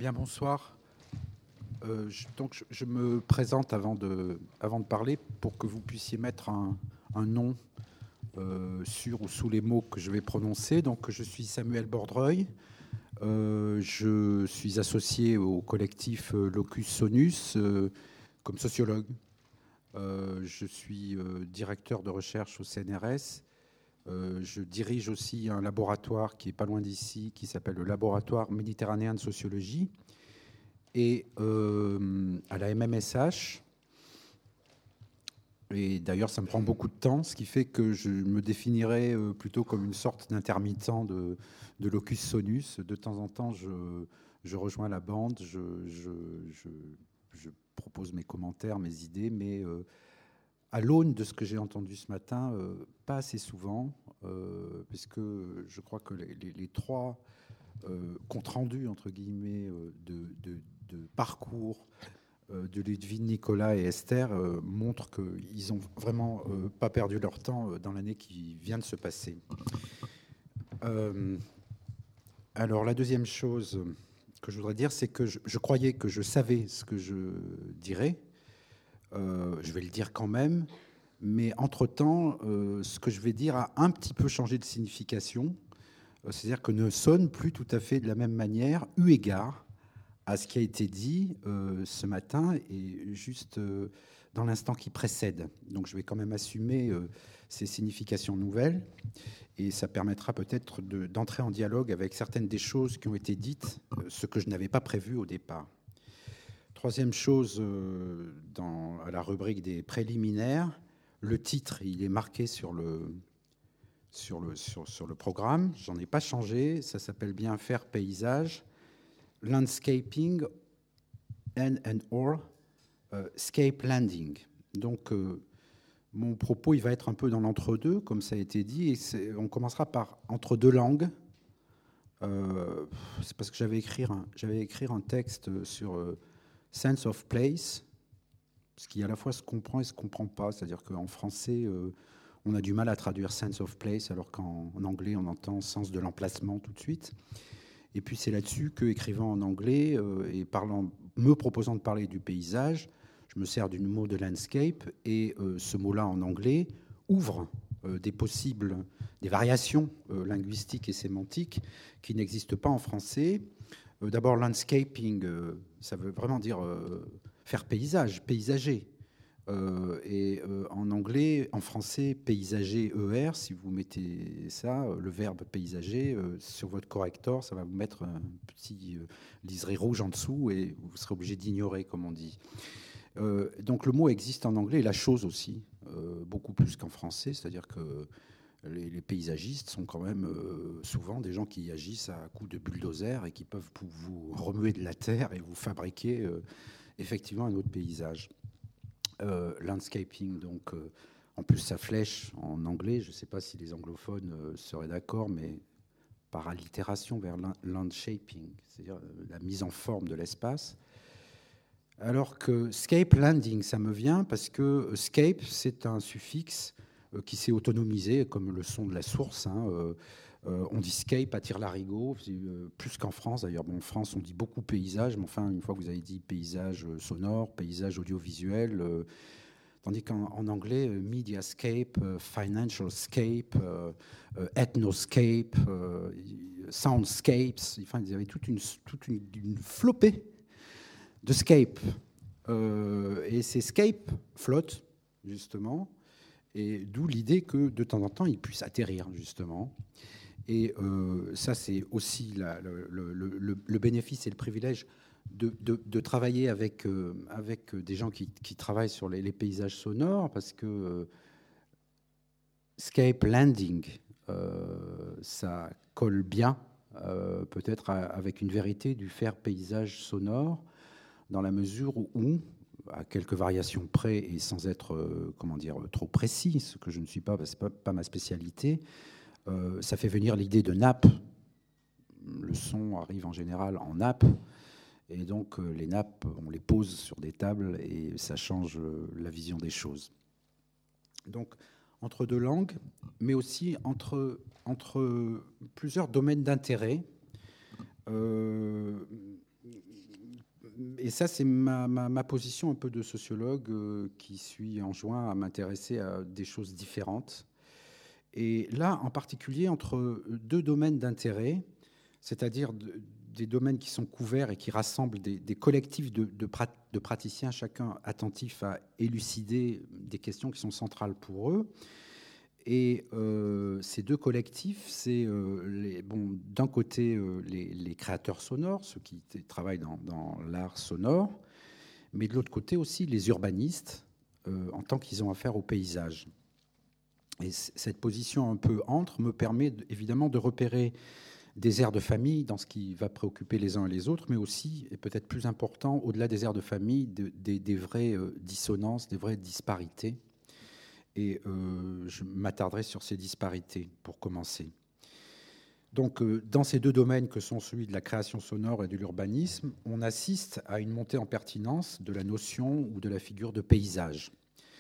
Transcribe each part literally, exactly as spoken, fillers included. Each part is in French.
Bien, bonsoir. Euh, je, donc, je, je me présente avant de, avant de parler pour que vous puissiez mettre un, un nom euh, sur ou sous les mots que je vais prononcer. Donc, je suis Samuel Bordreuil. Euh, je suis associé au collectif Locus Sonus euh, comme sociologue. Euh, je suis euh, directeur de recherche au C N R S. Euh, je dirige aussi un laboratoire qui est pas loin d'ici, qui s'appelle le Laboratoire méditerranéen de sociologie. Et euh, à la M M S H, et d'ailleurs ça me prend beaucoup de temps, ce qui fait que je me définirais plutôt comme une sorte d'intermittent de, de Locus Sonus. De temps en temps, je, je rejoins la bande, je, je, je, je propose mes commentaires, mes idées, mais euh, à l'aune de ce que j'ai entendu ce matin, euh, pas assez souvent, euh, puisque je crois que les, les, les trois euh, comptes rendus, entre guillemets, euh, de, de de parcours de Ludwig, Nicolas et Esther euh, montrent qu'ils n'ont vraiment euh, pas perdu leur temps dans l'année qui vient de se passer. Euh, alors la deuxième chose que je voudrais dire, c'est que je, je croyais que je savais ce que je dirais. Euh, je vais le dire quand même, mais entre-temps, euh, ce que je vais dire a un petit peu changé de signification. Euh, c'est-à-dire que ne sonne plus tout à fait de la même manière, eu égard à ce qui a été dit euh, ce matin et juste euh, dans l'instant qui précède. Donc je vais quand même assumer euh, ces significations nouvelles et ça permettra peut-être de, d'entrer en dialogue avec certaines des choses qui ont été dites, euh, ce que je n'avais pas prévu au départ. Troisième chose, euh, dans, à la rubrique des préliminaires, le titre, il est marqué sur le, sur le, sur, sur le programme. J'en ai pas changé, ça s'appelle bien Faire paysage. Landscaping and, and or uh, scape landing. Donc, euh, mon propos, il va être un peu dans l'entre-deux, comme ça a été dit, et c'est, on commencera par entre deux langues. Euh, c'est parce que j'avais écrit un, j'avais écrit un texte sur euh, sense of place, ce qui à la fois se comprend et se comprend pas. C'est-à-dire qu'en français, euh, on a du mal à traduire sense of place, alors qu'en en anglais, on entend sens de l'emplacement tout de suite. Et puis c'est là-dessus que, écrivant en anglais euh, et parlant, me proposant de parler du paysage, je me sers du mot de landscape et euh, ce mot-là en anglais ouvre euh, des possibles, des variations euh, linguistiques et sémantiques qui n'existent pas en français. Euh, d'abord, landscaping, euh, ça veut vraiment dire euh, faire paysage, paysager. Euh, et euh, en anglais, en français, paysager E R, si vous mettez ça, le verbe paysager, euh, sur votre corrector, ça va vous mettre un petit euh, liseré rouge en dessous et vous serez obligé d'ignorer, comme on dit. Euh, donc le mot existe en anglais et la chose aussi, euh, beaucoup plus qu'en français, c'est-à-dire que les, les paysagistes sont quand même euh, souvent des gens qui agissent à coups de bulldozer et qui peuvent vous remuer de la terre et vous fabriquer euh, effectivement un autre paysage. Euh, landscaping, donc euh, en plus ça flèche en anglais, je ne sais pas si les anglophones euh, seraient d'accord, mais par allitération vers landshaping, c'est-à-dire euh, la mise en forme de l'espace. Alors que scape landing, ça me vient parce que scape, c'est un suffixe euh, qui s'est autonomisé, comme le son de la source. Hein, euh, Euh, on dit scape, attire l'arigot, euh, plus qu'en France d'ailleurs. Bon, en France, on dit beaucoup paysage, mais enfin, une fois que vous avez dit paysage sonore, paysage audiovisuel, euh, tandis qu'en en anglais, euh, mediascape, euh, financialscape, euh, euh, ethnoscape, euh, soundscapes, enfin, ils avaient toute une, toute une, une flopée de scape. Euh, et ces scape flottent, justement, et d'où l'idée que de temps en temps, ils puissent atterrir, justement. Et euh, ça, c'est aussi la, le, le, le, le bénéfice et le privilège de, de, de travailler avec, euh, avec des gens qui, qui travaillent sur les, les paysages sonores, parce que euh, scape landing, euh, ça colle bien, euh, peut-être à, avec une vérité du faire paysage sonore, dans la mesure où, à quelques variations près et sans être, euh, comment dire, trop précis, ce que je ne suis pas, parce que ce n'est pas, pas ma spécialité, Euh, ça fait venir l'idée de nappe. Le son arrive en général en nappe. Et donc, euh, les nappes, on les pose sur des tables et ça change euh, la vision des choses. Donc, entre deux langues, mais aussi entre, entre plusieurs domaines d'intérêt. Euh, ça, c'est ma, ma, ma position un peu de sociologue euh, qui suis enjoint à m'intéresser à des choses différentes. Et là, en particulier, entre deux domaines d'intérêt, c'est-à-dire de, des domaines qui sont couverts et qui rassemblent des, des collectifs de, de, prat, de praticiens, chacun attentif à élucider des questions qui sont centrales pour eux. Et euh, ces deux collectifs, c'est euh, bon, d'un côté euh, les, les créateurs sonores, ceux qui travaillent dans, dans l'art sonore, mais de l'autre côté aussi les urbanistes, euh, en tant qu'ils ont affaire au paysage. Et cette position un peu entre me permet évidemment de repérer des aires de famille dans ce qui va préoccuper les uns et les autres, mais aussi, et peut-être plus important, au-delà des aires de famille, de, des, des vraies euh, dissonances, des vraies disparités. Et euh, je m'attarderai sur ces disparités pour commencer. Donc, euh, dans ces deux domaines que sont celui de la création sonore et de l'urbanisme, on assiste à une montée en pertinence de la notion ou de la figure de paysage.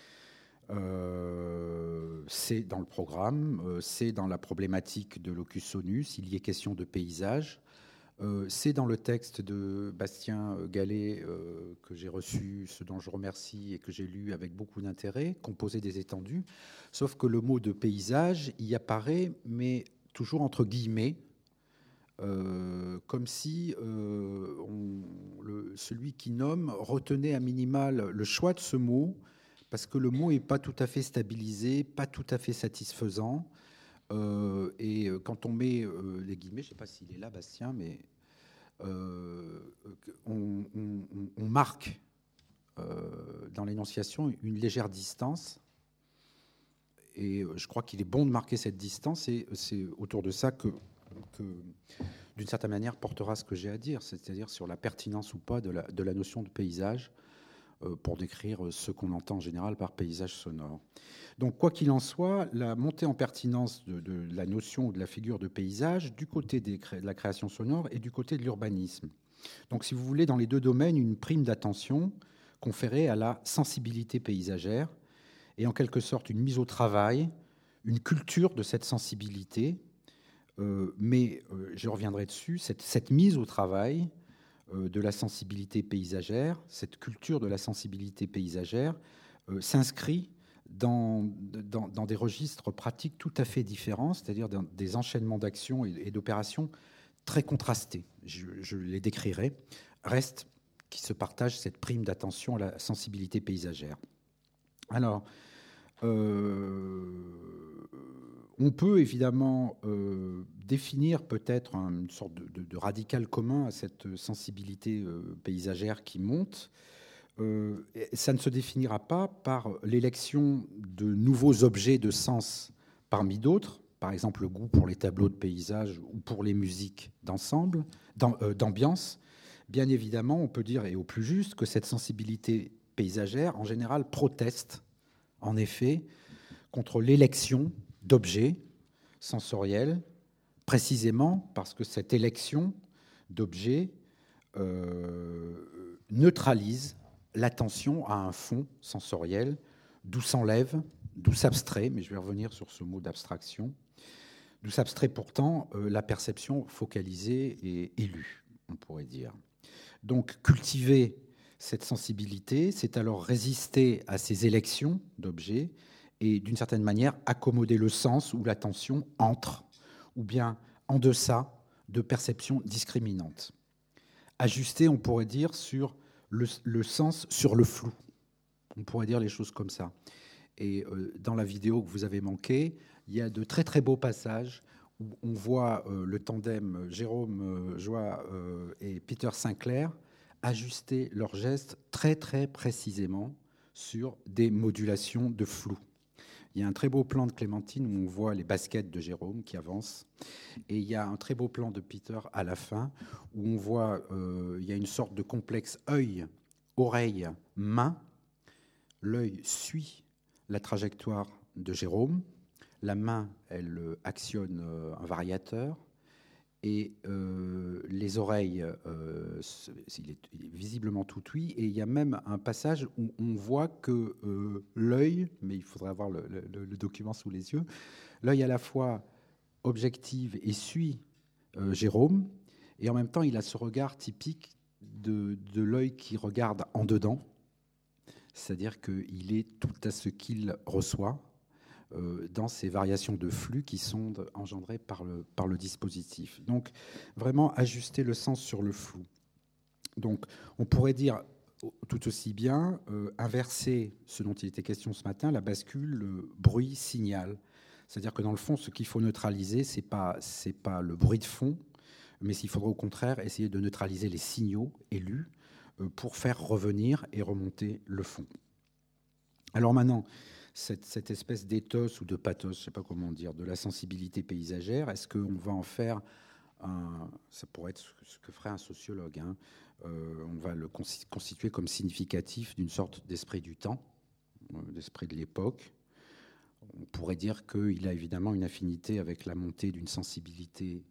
Euh, c'est dans le programme, euh, c'est dans la problématique de l'ocus sonus, il y est question de paysage. Euh, c'est dans le texte de Bastien Gallet euh, que j'ai reçu, ce dont je remercie et que j'ai lu avec beaucoup d'intérêt, Composer des étendues. Sauf que le mot de paysage y apparaît, mais toujours entre guillemets, euh, comme si euh, on, le, celui qui nomme retenait à minimal le choix de ce mot, parce que le mot n'est pas tout à fait stabilisé, pas tout à fait satisfaisant. Euh, et quand on met euh, les guillemets, je ne sais pas s'il est là, Bastien, mais euh, on, on, on marque euh, dans l'énonciation une légère distance. Et je crois qu'il est bon de marquer cette distance, et c'est autour de ça que, que d'une certaine manière, portera ce que j'ai à dire, c'est-à-dire sur la pertinence ou pas de la, de la notion de paysage, pour décrire ce qu'on entend en général par paysage sonore. Donc, quoi qu'il en soit, la montée en pertinence de, de la notion ou de la figure de paysage du côté des, de la création sonore et du côté de l'urbanisme. Donc, si vous voulez, dans les deux domaines, une prime d'attention conférée à la sensibilité paysagère et en quelque sorte une mise au travail, une culture de cette sensibilité. Euh, mais, euh, je reviendrai dessus, cette, cette mise au travail de la sensibilité paysagère, cette culture de la sensibilité paysagère euh, s'inscrit dans, dans, dans des registres pratiques tout à fait différents, c'est-à-dire dans des enchaînements d'actions et, et d'opérations très contrastés. Je, je les décrirai. Reste qui se partagent cette prime d'attention à la sensibilité paysagère. Alors, euh, on peut évidemment euh, définir peut-être une sorte de, de, de radical commun à cette sensibilité euh, paysagère qui monte. Euh, ça ne se définira pas par l'élection de nouveaux objets de sens parmi d'autres, par exemple le goût pour les tableaux de paysage ou pour les musiques d'ensemble, euh, d'ambiance. Bien évidemment, on peut dire, et au plus juste, que cette sensibilité paysagère, en général, proteste, en effet, contre l'élection d'objets sensoriels, précisément parce que cette élection d'objets euh, neutralise l'attention à un fond sensoriel, d'où s'enlève, d'où s'abstrait, mais je vais revenir sur ce mot d'abstraction, d'où s'abstrait pourtant euh, la perception focalisée et élue, on pourrait dire. Donc cultiver cette sensibilité, c'est alors résister à ces élections d'objets et d'une certaine manière accommoder le sens où l'attention entre, ou bien en deçà de perceptions discriminantes. Ajuster, on pourrait dire, sur le, le sens sur le flou. On pourrait dire les choses comme ça. Et euh, dans la vidéo que vous avez manquée, il y a de très très beaux passages où on voit euh, le tandem Jérôme euh, Joie euh, et Peter Sinclair ajuster leurs gestes très très précisément sur des modulations de flou. Il y a un très beau plan de Clémentine où on voit les baskets de Jérôme qui avancent. Et il y a un très beau plan de Peter à la fin où on voit, euh, il y a une sorte de complexe œil, oreille, main. L'œil suit la trajectoire de Jérôme. La main, elle actionne un variateur. Et euh, les oreilles, euh, il, est, il est visiblement tout ouïe. Et il y a même un passage où on voit que euh, l'œil, mais il faudrait avoir le, le, le document sous les yeux, l'œil à la fois objective et suit euh, Jérôme, et en même temps il a ce regard typique de, de l'œil qui regarde en dedans, c'est-à-dire qu'il est tout à ce qu'il reçoit euh, dans ces variations de flux qui sont engendrées par le, par le dispositif. Donc, vraiment ajuster le sens sur le flou. Donc, on pourrait dire tout aussi bien euh, inverser ce dont il était question ce matin, la bascule, le bruit-signal. C'est-à-dire que dans le fond, ce qu'il faut neutraliser, ce n'est pas, c'est pas le bruit de fond, mais il faudra au contraire essayer de neutraliser les signaux élus euh, pour faire revenir et remonter le fond. Alors maintenant, cette, cette espèce d'éthos ou de pathos, je ne sais pas comment dire, de la sensibilité paysagère, est-ce qu'on va en faire un, ça pourrait être ce que, ce que ferait un sociologue, hein, euh, on va le constituer comme significatif d'une sorte d'esprit du temps, euh, d'esprit de l'époque. On pourrait dire qu'il a évidemment une affinité avec la montée d'une sensibilité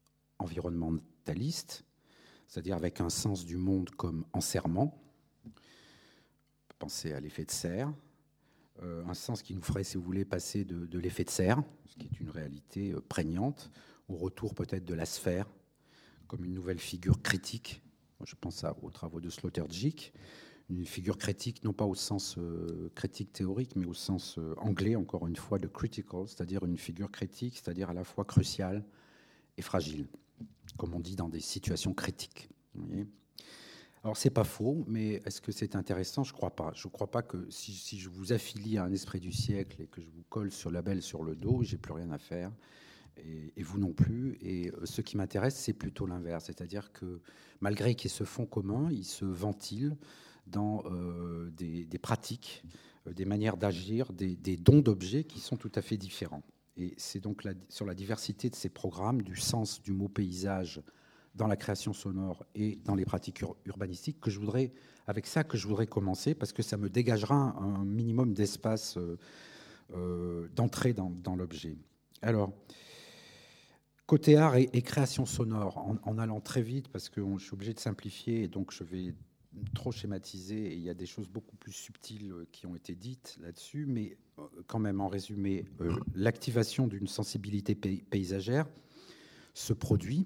environnementaliste, c'est-à-dire avec un sens du monde comme enserrement. On peut penser à l'effet de serre, euh, un sens qui nous ferait, si vous voulez, passer de, de l'effet de serre, ce qui est une réalité euh, prégnante, au retour peut-être de la sphère, comme une nouvelle figure critique. Moi, je pense à, aux travaux de Sloterdijk, une figure critique, non pas au sens euh, critique théorique, mais au sens euh, anglais, encore une fois, de critical, c'est-à-dire une figure critique, c'est-à-dire à la fois cruciale et fragile, comme on dit dans des situations critiques. Vous voyez ? Alors, c'est pas faux, mais est-ce que c'est intéressant ? Je ne crois pas. Je ne crois pas que si, si je vous affilie à un esprit du siècle et que je vous colle ce label sur le dos, j'ai plus rien à faire, et, et vous non plus. Et ce qui m'intéresse, c'est plutôt l'inverse, c'est-à-dire que malgré qu'il y ait ce fond commun, il se ventile dans euh, des, des pratiques, euh, des manières d'agir, des, des dons d'objets qui sont tout à fait différents. Et c'est donc la, sur la diversité de ces programmes, du sens du mot paysage dans la création sonore et dans les pratiques ur- urbanistiques, que je voudrais, avec ça que je voudrais commencer, parce que ça me dégagera un minimum d'espace euh, euh, d'entrée dans, dans l'objet. Alors, côté art et, et création sonore, en, en allant très vite, parce que on, je suis obligé de simplifier, et donc je vais trop schématiser, et il y a des choses beaucoup plus subtiles qui ont été dites là-dessus, mais quand même, en résumé, euh, l'activation d'une sensibilité pay- paysagère se produit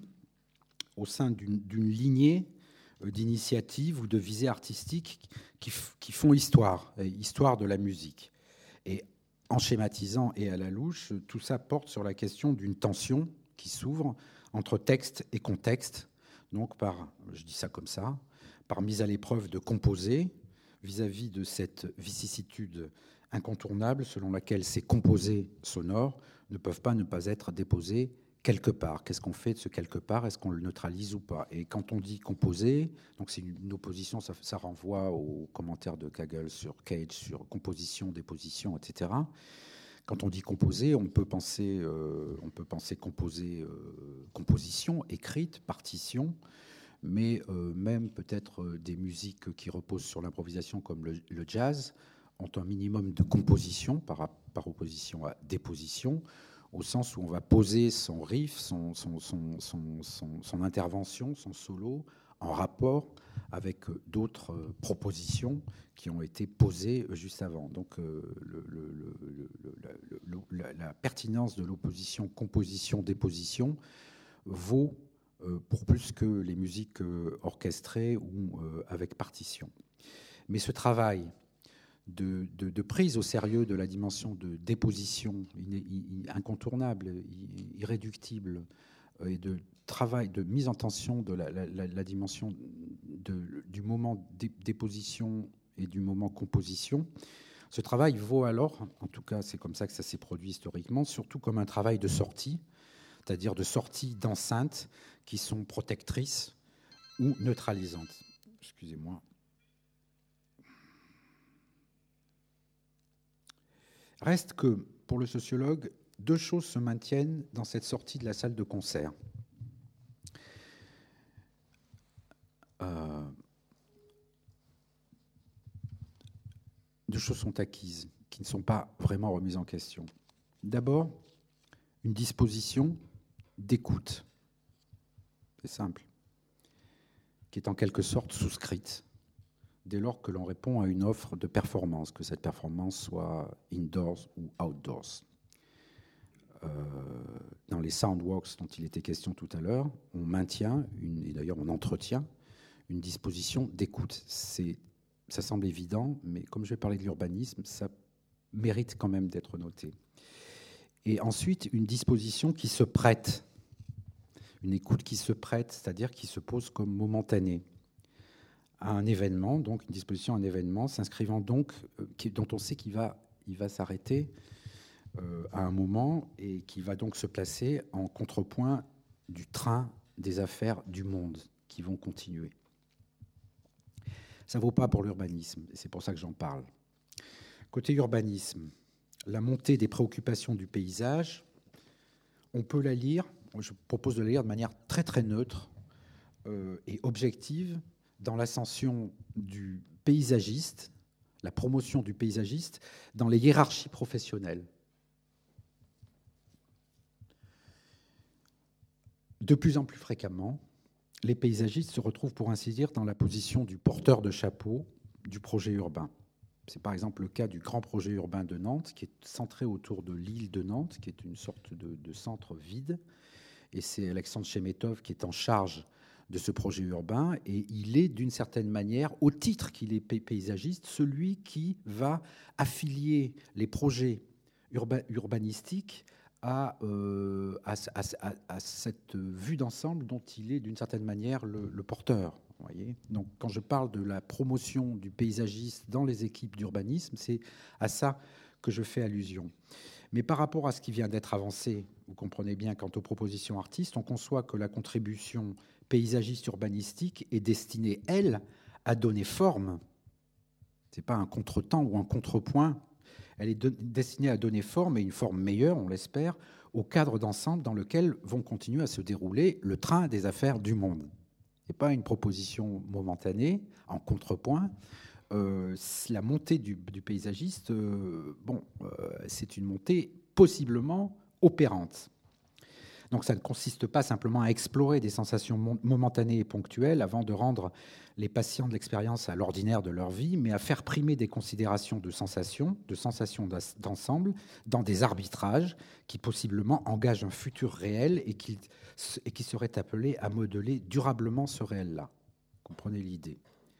au sein d'une, d'une lignée d'initiatives ou de visées artistiques qui, qui font histoire, histoire de la musique. Et en schématisant et à la louche, tout ça porte sur la question d'une tension qui s'ouvre entre texte et contexte, donc par, je dis ça comme ça, par mise à l'épreuve de composer vis-à-vis de cette vicissitude incontournable selon laquelle ces composés sonores ne peuvent pas ne pas être déposés quelque part. Qu'est-ce qu'on fait de ce quelque part ? Est-ce qu'on le neutralise ou pas ? Et quand on dit composer, donc c'est une opposition, ça, ça renvoie aux commentaires de Kagel sur Cage, sur composition, déposition, et cetera. Quand on dit composer, on peut penser, euh, on peut penser composer, euh, composition, écrite, partition, mais euh, même peut-être euh, des musiques qui reposent sur l'improvisation comme le, le jazz ont un minimum de composition par, par opposition à déposition, au sens où on va poser son riff, son, son, son, son, son, son intervention, son solo, en rapport avec d'autres propositions qui ont été posées juste avant. Donc euh, le, le, le, le, le, la, la pertinence de l'opposition composition-déposition vaut euh, pour plus que les musiques euh, orchestrées ou euh, avec partition. Mais ce travail De, de, de prise au sérieux de la dimension de déposition incontournable, irréductible, et de travail, de mise en tension de la, la, la dimension de, du moment déposition et du moment composition. Ce travail vaut alors, en tout cas c'est comme ça que ça s'est produit historiquement, surtout comme un travail de sortie, c'est-à-dire de sortie d'enceintes qui sont protectrices ou neutralisantes. Excusez-moi. Reste que, pour le sociologue, deux choses se maintiennent dans cette sortie de la salle de concert. Euh, deux choses sont acquises, qui ne sont pas vraiment remises en question. D'abord, une disposition d'écoute. C'est simple. Qui est en quelque sorte souscrite, dès lors que l'on répond à une offre de performance, que cette performance soit indoors ou outdoors. Euh, dans les soundwalks dont il était question tout à l'heure, on maintient, une, et d'ailleurs on entretient, une disposition d'écoute. C'est, ça semble évident, mais comme je vais parler de l'urbanisme, ça mérite quand même d'être noté. Et ensuite, une disposition qui se prête, une écoute qui se prête, c'est-à-dire qui se pose comme momentanée à un événement, donc une disposition à un événement s'inscrivant donc, euh, qui, dont on sait qu'il va, il va s'arrêter euh, à un moment et qui va donc se placer en contrepoint du train des affaires du monde qui vont continuer. Ça ne vaut pas pour l'urbanisme, et c'est pour ça que j'en parle. Côté urbanisme, la montée des préoccupations du paysage, on peut la lire, je propose de la lire de manière très très neutre euh, et objective dans l'ascension du paysagiste, la promotion du paysagiste dans les hiérarchies professionnelles. De plus en plus fréquemment, les paysagistes se retrouvent, pour ainsi dire, dans la position du porteur de chapeau du projet urbain. C'est par exemple le cas du grand projet urbain de Nantes, qui est centré autour de l'île de Nantes, qui est une sorte de, de centre vide. Et c'est Alexandre Chemetov qui est en charge de ce projet urbain. Et il est, d'une certaine manière, au titre qu'il est paysagiste, celui qui va affilier les projets urba- urbanistiques à, euh, à, à, à cette vue d'ensemble dont il est, d'une certaine manière, le, le porteur. Vous voyez ? Donc, quand je parle de la promotion du paysagiste dans les équipes d'urbanisme, c'est à ça que je fais allusion. Mais par rapport à ce qui vient d'être avancé, vous comprenez bien, quant aux propositions artistes, on conçoit que la contribution paysagiste urbanistique est destinée, elle, à donner forme. Ce n'est pas un contretemps ou un contrepoint. Elle est de, destinée à donner forme, et une forme meilleure, on l'espère, au cadre d'ensemble dans lequel vont continuer à se dérouler le train des affaires du monde. Ce n'est pas une proposition momentanée, en contrepoint. Euh, la montée du, du paysagiste, euh, bon, euh, c'est une montée possiblement opérante. Donc ça ne consiste pas simplement à explorer des sensations momentanées et ponctuelles avant de rendre les patients de l'expérience à l'ordinaire de leur vie, mais à faire primer des considérations de sensations, de sensations d'ensemble, dans des arbitrages qui possiblement engagent un futur réel et qui, et qui seraient appelés à modeler durablement ce réel-là. Comprenez l'idée.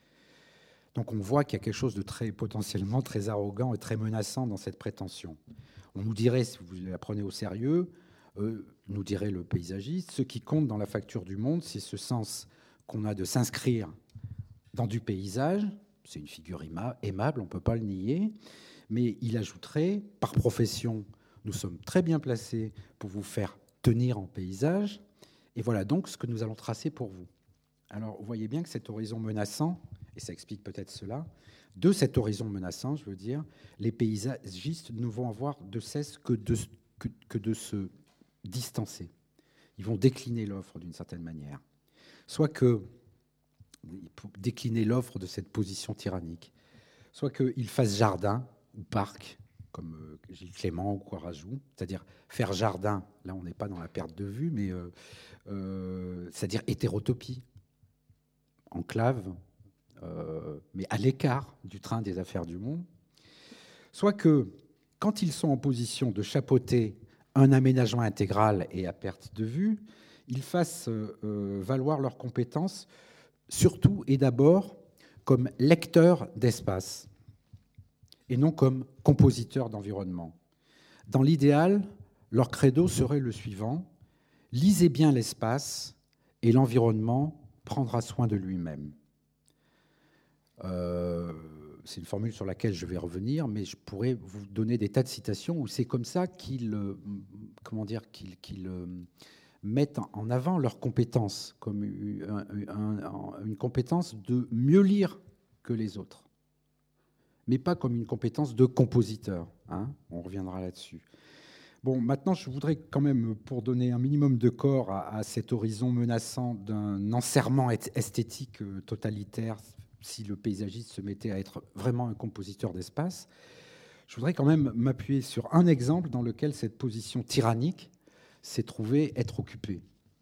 Donc on voit qu'il y a quelque chose de très potentiellement très arrogant et très menaçant dans cette prétention. On nous dirait, si vous la prenez au sérieux, euh, nous dirait le paysagiste, ce qui compte dans la facture du monde, c'est ce sens qu'on a de s'inscrire dans du paysage. C'est une figure aimable, on ne peut pas le nier, mais il ajouterait, par profession, nous sommes très bien placés pour vous faire tenir en paysage, et voilà donc ce que nous allons tracer pour vous. Alors, vous voyez bien que cet horizon menaçant, et ça explique peut-être cela, de cet horizon menaçant, je veux dire, les paysagistes ne vont avoir de cesse que de, que, que de se distancer. Ils vont décliner l'offre d'une certaine manière. Soit que, décliner l'offre de cette position tyrannique, soit qu'ils fassent jardin ou parc, comme Gilles Clément ou Coirajou, c'est-à-dire faire jardin, là on n'est pas dans la perte de vue, mais euh, euh, c'est-à-dire hétérotopie, enclave, euh, mais à l'écart du train des affaires du monde, soit que, quand ils sont en position de chapeauter un aménagement intégral et à perte de vue, ils fassent euh, valoir leurs compétences surtout et d'abord comme lecteurs d'espace et non comme compositeurs d'environnement. Dans l'idéal, leur credo serait le suivant: lisez bien l'espace et l'environnement prendra soin de lui-même. Euh, c'est une formule sur laquelle je vais revenir, mais je pourrais vous donner des tas de citations où c'est comme ça qu'ils, comment dire, qu'ils, qu'ils mettent en avant leurs compétences, comme un, un, une compétence de mieux lire que les autres, mais pas comme une compétence de compositeur. Hein, on reviendra là-dessus. Bon, maintenant, je voudrais quand même, pour donner un minimum de corps à, à cet horizon menaçant d'un enserrement esthétique totalitaire, si le paysagiste se mettait à être vraiment un compositeur d'espace, je voudrais quand même m'appuyer sur un exemple dans lequel cette position tyrannique s'est trouvée être occupée.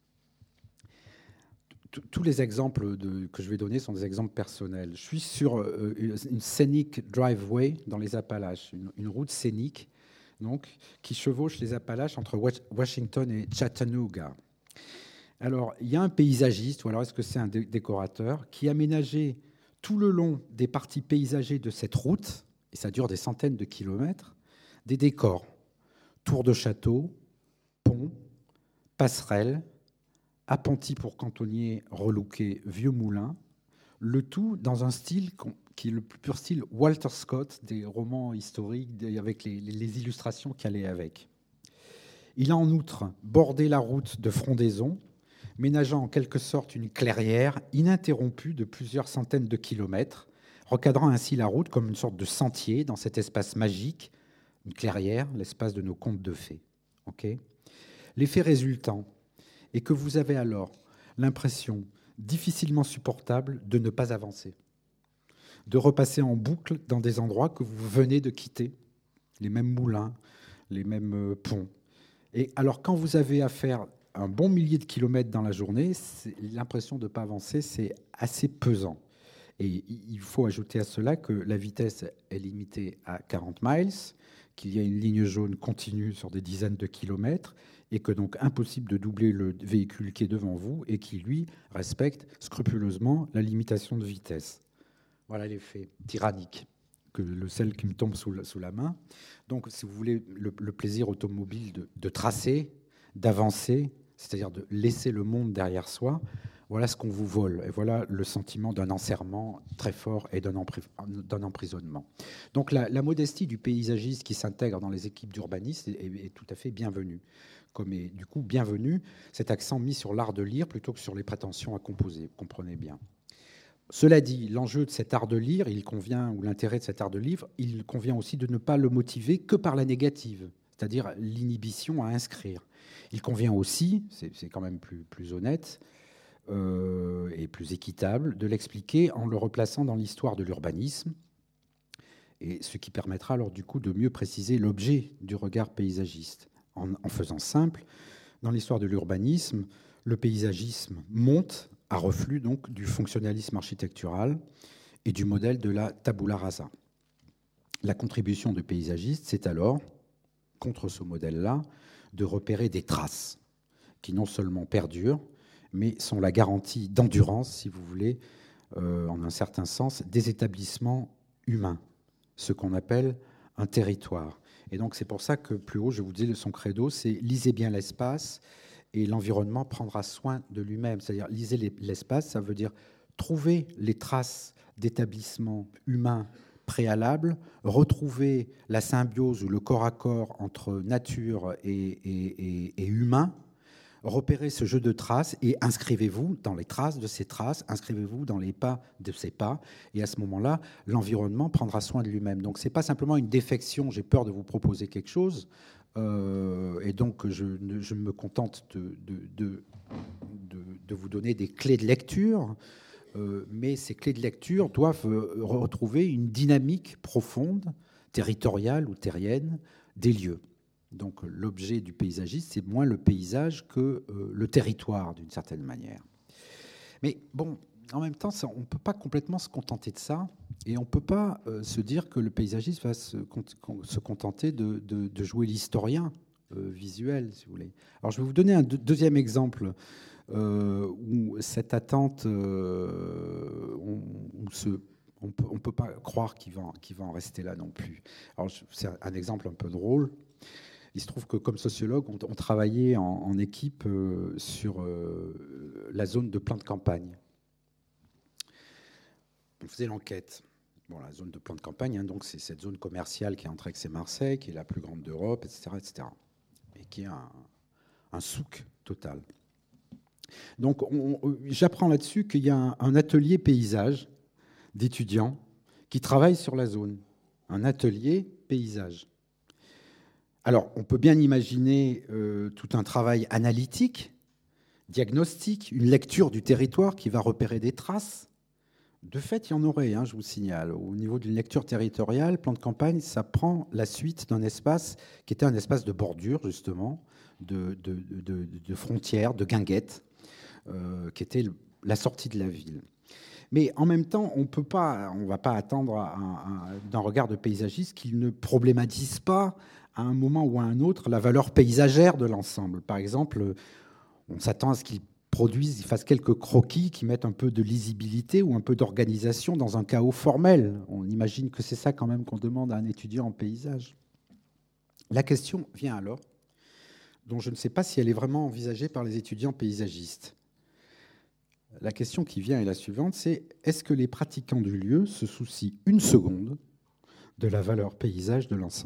Tous les exemples de, que je vais donner sont des exemples personnels. Je suis sur une scénic driveway dans les Appalaches, une, une route scénique donc, qui chevauche les Appalaches entre Washington et Chattanooga. Alors, il y a un paysagiste, ou alors est-ce que c'est un dé- décorateur, qui a aménagé tout le long des parties paysagées de cette route, et ça dure des centaines de kilomètres, des décors. Tours de château, ponts, passerelles, appentis pour cantonniers relookés, vieux moulins, le tout dans un style qui est le plus pur style Walter Scott, des romans historiques avec les, les illustrations qui allaient avec. Il a en outre bordé la route de frondaison, ménageant en quelque sorte une clairière ininterrompue de plusieurs centaines de kilomètres, recadrant ainsi la route comme une sorte de sentier dans cet espace magique, une clairière, l'espace de nos contes de fées. Okay ? L'effet résultant est que vous avez alors l'impression difficilement supportable de ne pas avancer, de repasser en boucle dans des endroits que vous venez de quitter, les mêmes moulins, les mêmes ponts. Et alors, quand vous avez à faire un bon millier de kilomètres dans la journée, l'impression de ne pas avancer, c'est assez pesant. Et il faut ajouter à cela que la vitesse est limitée à quarante miles, qu'il y a une ligne jaune continue sur des dizaines de kilomètres, et que donc impossible de doubler le véhicule qui est devant vous et qui, lui, respecte scrupuleusement la limitation de vitesse. Voilà l'effet tyrannique, que le sel qui me tombe sous la, sous la main. Donc, si vous voulez, le, le plaisir automobile de, de tracer, d'avancer, c'est-à-dire de laisser le monde derrière soi, voilà ce qu'on vous vole. Et voilà le sentiment d'un enserrement très fort et d'un, empri- d'un emprisonnement. Donc, la, la modestie du paysagiste qui s'intègre dans les équipes d'urbanistes est, est, est tout à fait bienvenue. Comme est du coup bienvenu cet accent mis sur l'art de lire plutôt que sur les prétentions à composer. Vous comprenez bien. Cela dit, l'enjeu de cet art de lire, il convient, ou l'intérêt de cet art de lire, il convient aussi de ne pas le motiver que par la négative, c'est-à-dire l'inhibition à inscrire. Il convient aussi, c'est, c'est quand même plus, plus honnête euh, et plus équitable, de l'expliquer en le replaçant dans l'histoire de l'urbanisme, et ce qui permettra alors du coup de mieux préciser l'objet du regard paysagiste. En, en faisant simple, dans l'histoire de l'urbanisme, le paysagisme monte à reflux donc du fonctionnalisme architectural et du modèle de la tabula rasa. La contribution du paysagiste, c'est alors, contre ce modèle-là, de repérer des traces qui non seulement perdurent, mais sont la garantie d'endurance, si vous voulez, euh, en un certain sens, des établissements humains, ce qu'on appelle un territoire. Et donc c'est pour ça que plus haut, je vous dis, son credo, c'est « lisez bien l'espace » et l'environnement prendra soin de lui-même. C'est-à-dire, lisez l'espace, ça veut dire trouver les traces d'établissements humains préalables, retrouver la symbiose ou le corps à corps entre nature et, et, et, et humain, repérez ce jeu de traces et inscrivez-vous dans les traces de ces traces, inscrivez-vous dans les pas de ces pas, et à ce moment-là, l'environnement prendra soin de lui-même. Donc ce n'est pas simplement une défection, j'ai peur de vous proposer quelque chose, euh, et donc je, je me contente de, de, de, de, de vous donner des clés de lecture, euh, mais ces clés de lecture doivent retrouver une dynamique profonde, territoriale ou terrienne, des lieux. Donc l'objet du paysagiste, c'est moins le paysage que euh, le territoire, d'une certaine manière. Mais bon, en même temps, ça, on ne peut pas complètement se contenter de ça, et on ne peut pas euh, se dire que le paysagiste va se, se contenter de, de, de jouer l'historien euh, visuel, si vous voulez. Alors je vais vous donner un de, deuxième exemple euh, où cette attente, euh, on, on se... on peut, on peut pas croire qu'il va, qu'il va en rester là non plus. Alors c'est un exemple un peu drôle. Il se trouve que comme sociologue, on, on travaillait en, en équipe euh, sur euh, la zone de plan de campagne. On faisait l'enquête. Bon, la zone de plan de campagne, hein, donc c'est cette zone commerciale qui est entre Aix et Marseille, qui est la plus grande d'Europe, et cetera, et cetera, et qui est un, un souk total. Donc, on, on, j'apprends là-dessus qu'il y a un, un atelier paysage d'étudiants qui travaillent sur la zone. Un atelier paysage. Alors, on peut bien imaginer euh, tout un travail analytique, diagnostique, une lecture du territoire qui va repérer des traces. De fait, il y en aurait, hein, je vous signale. Au niveau d'une lecture territoriale, plan de campagne, ça prend la suite d'un espace qui était un espace de bordure, justement, de, de, de, de frontières, de guinguettes, euh, qui était la sortie de la ville. Mais en même temps, on peut pas, on ne va pas attendre un, un, d'un regard de paysagiste qu'il ne problématise pas à un moment ou à un autre la valeur paysagère de l'ensemble. Par exemple, on s'attend à ce qu'il produisent, ils fassent quelques croquis qui mettent un peu de lisibilité ou un peu d'organisation dans un chaos formel. On imagine que c'est ça quand même qu'on demande à un étudiant en paysage. La question vient alors, dont je ne sais pas si elle est vraiment envisagée par les étudiants paysagistes. La question qui vient est la suivante, c'est est-ce que les pratiquants du lieu se soucient une seconde de la valeur paysage de l'ensemble ?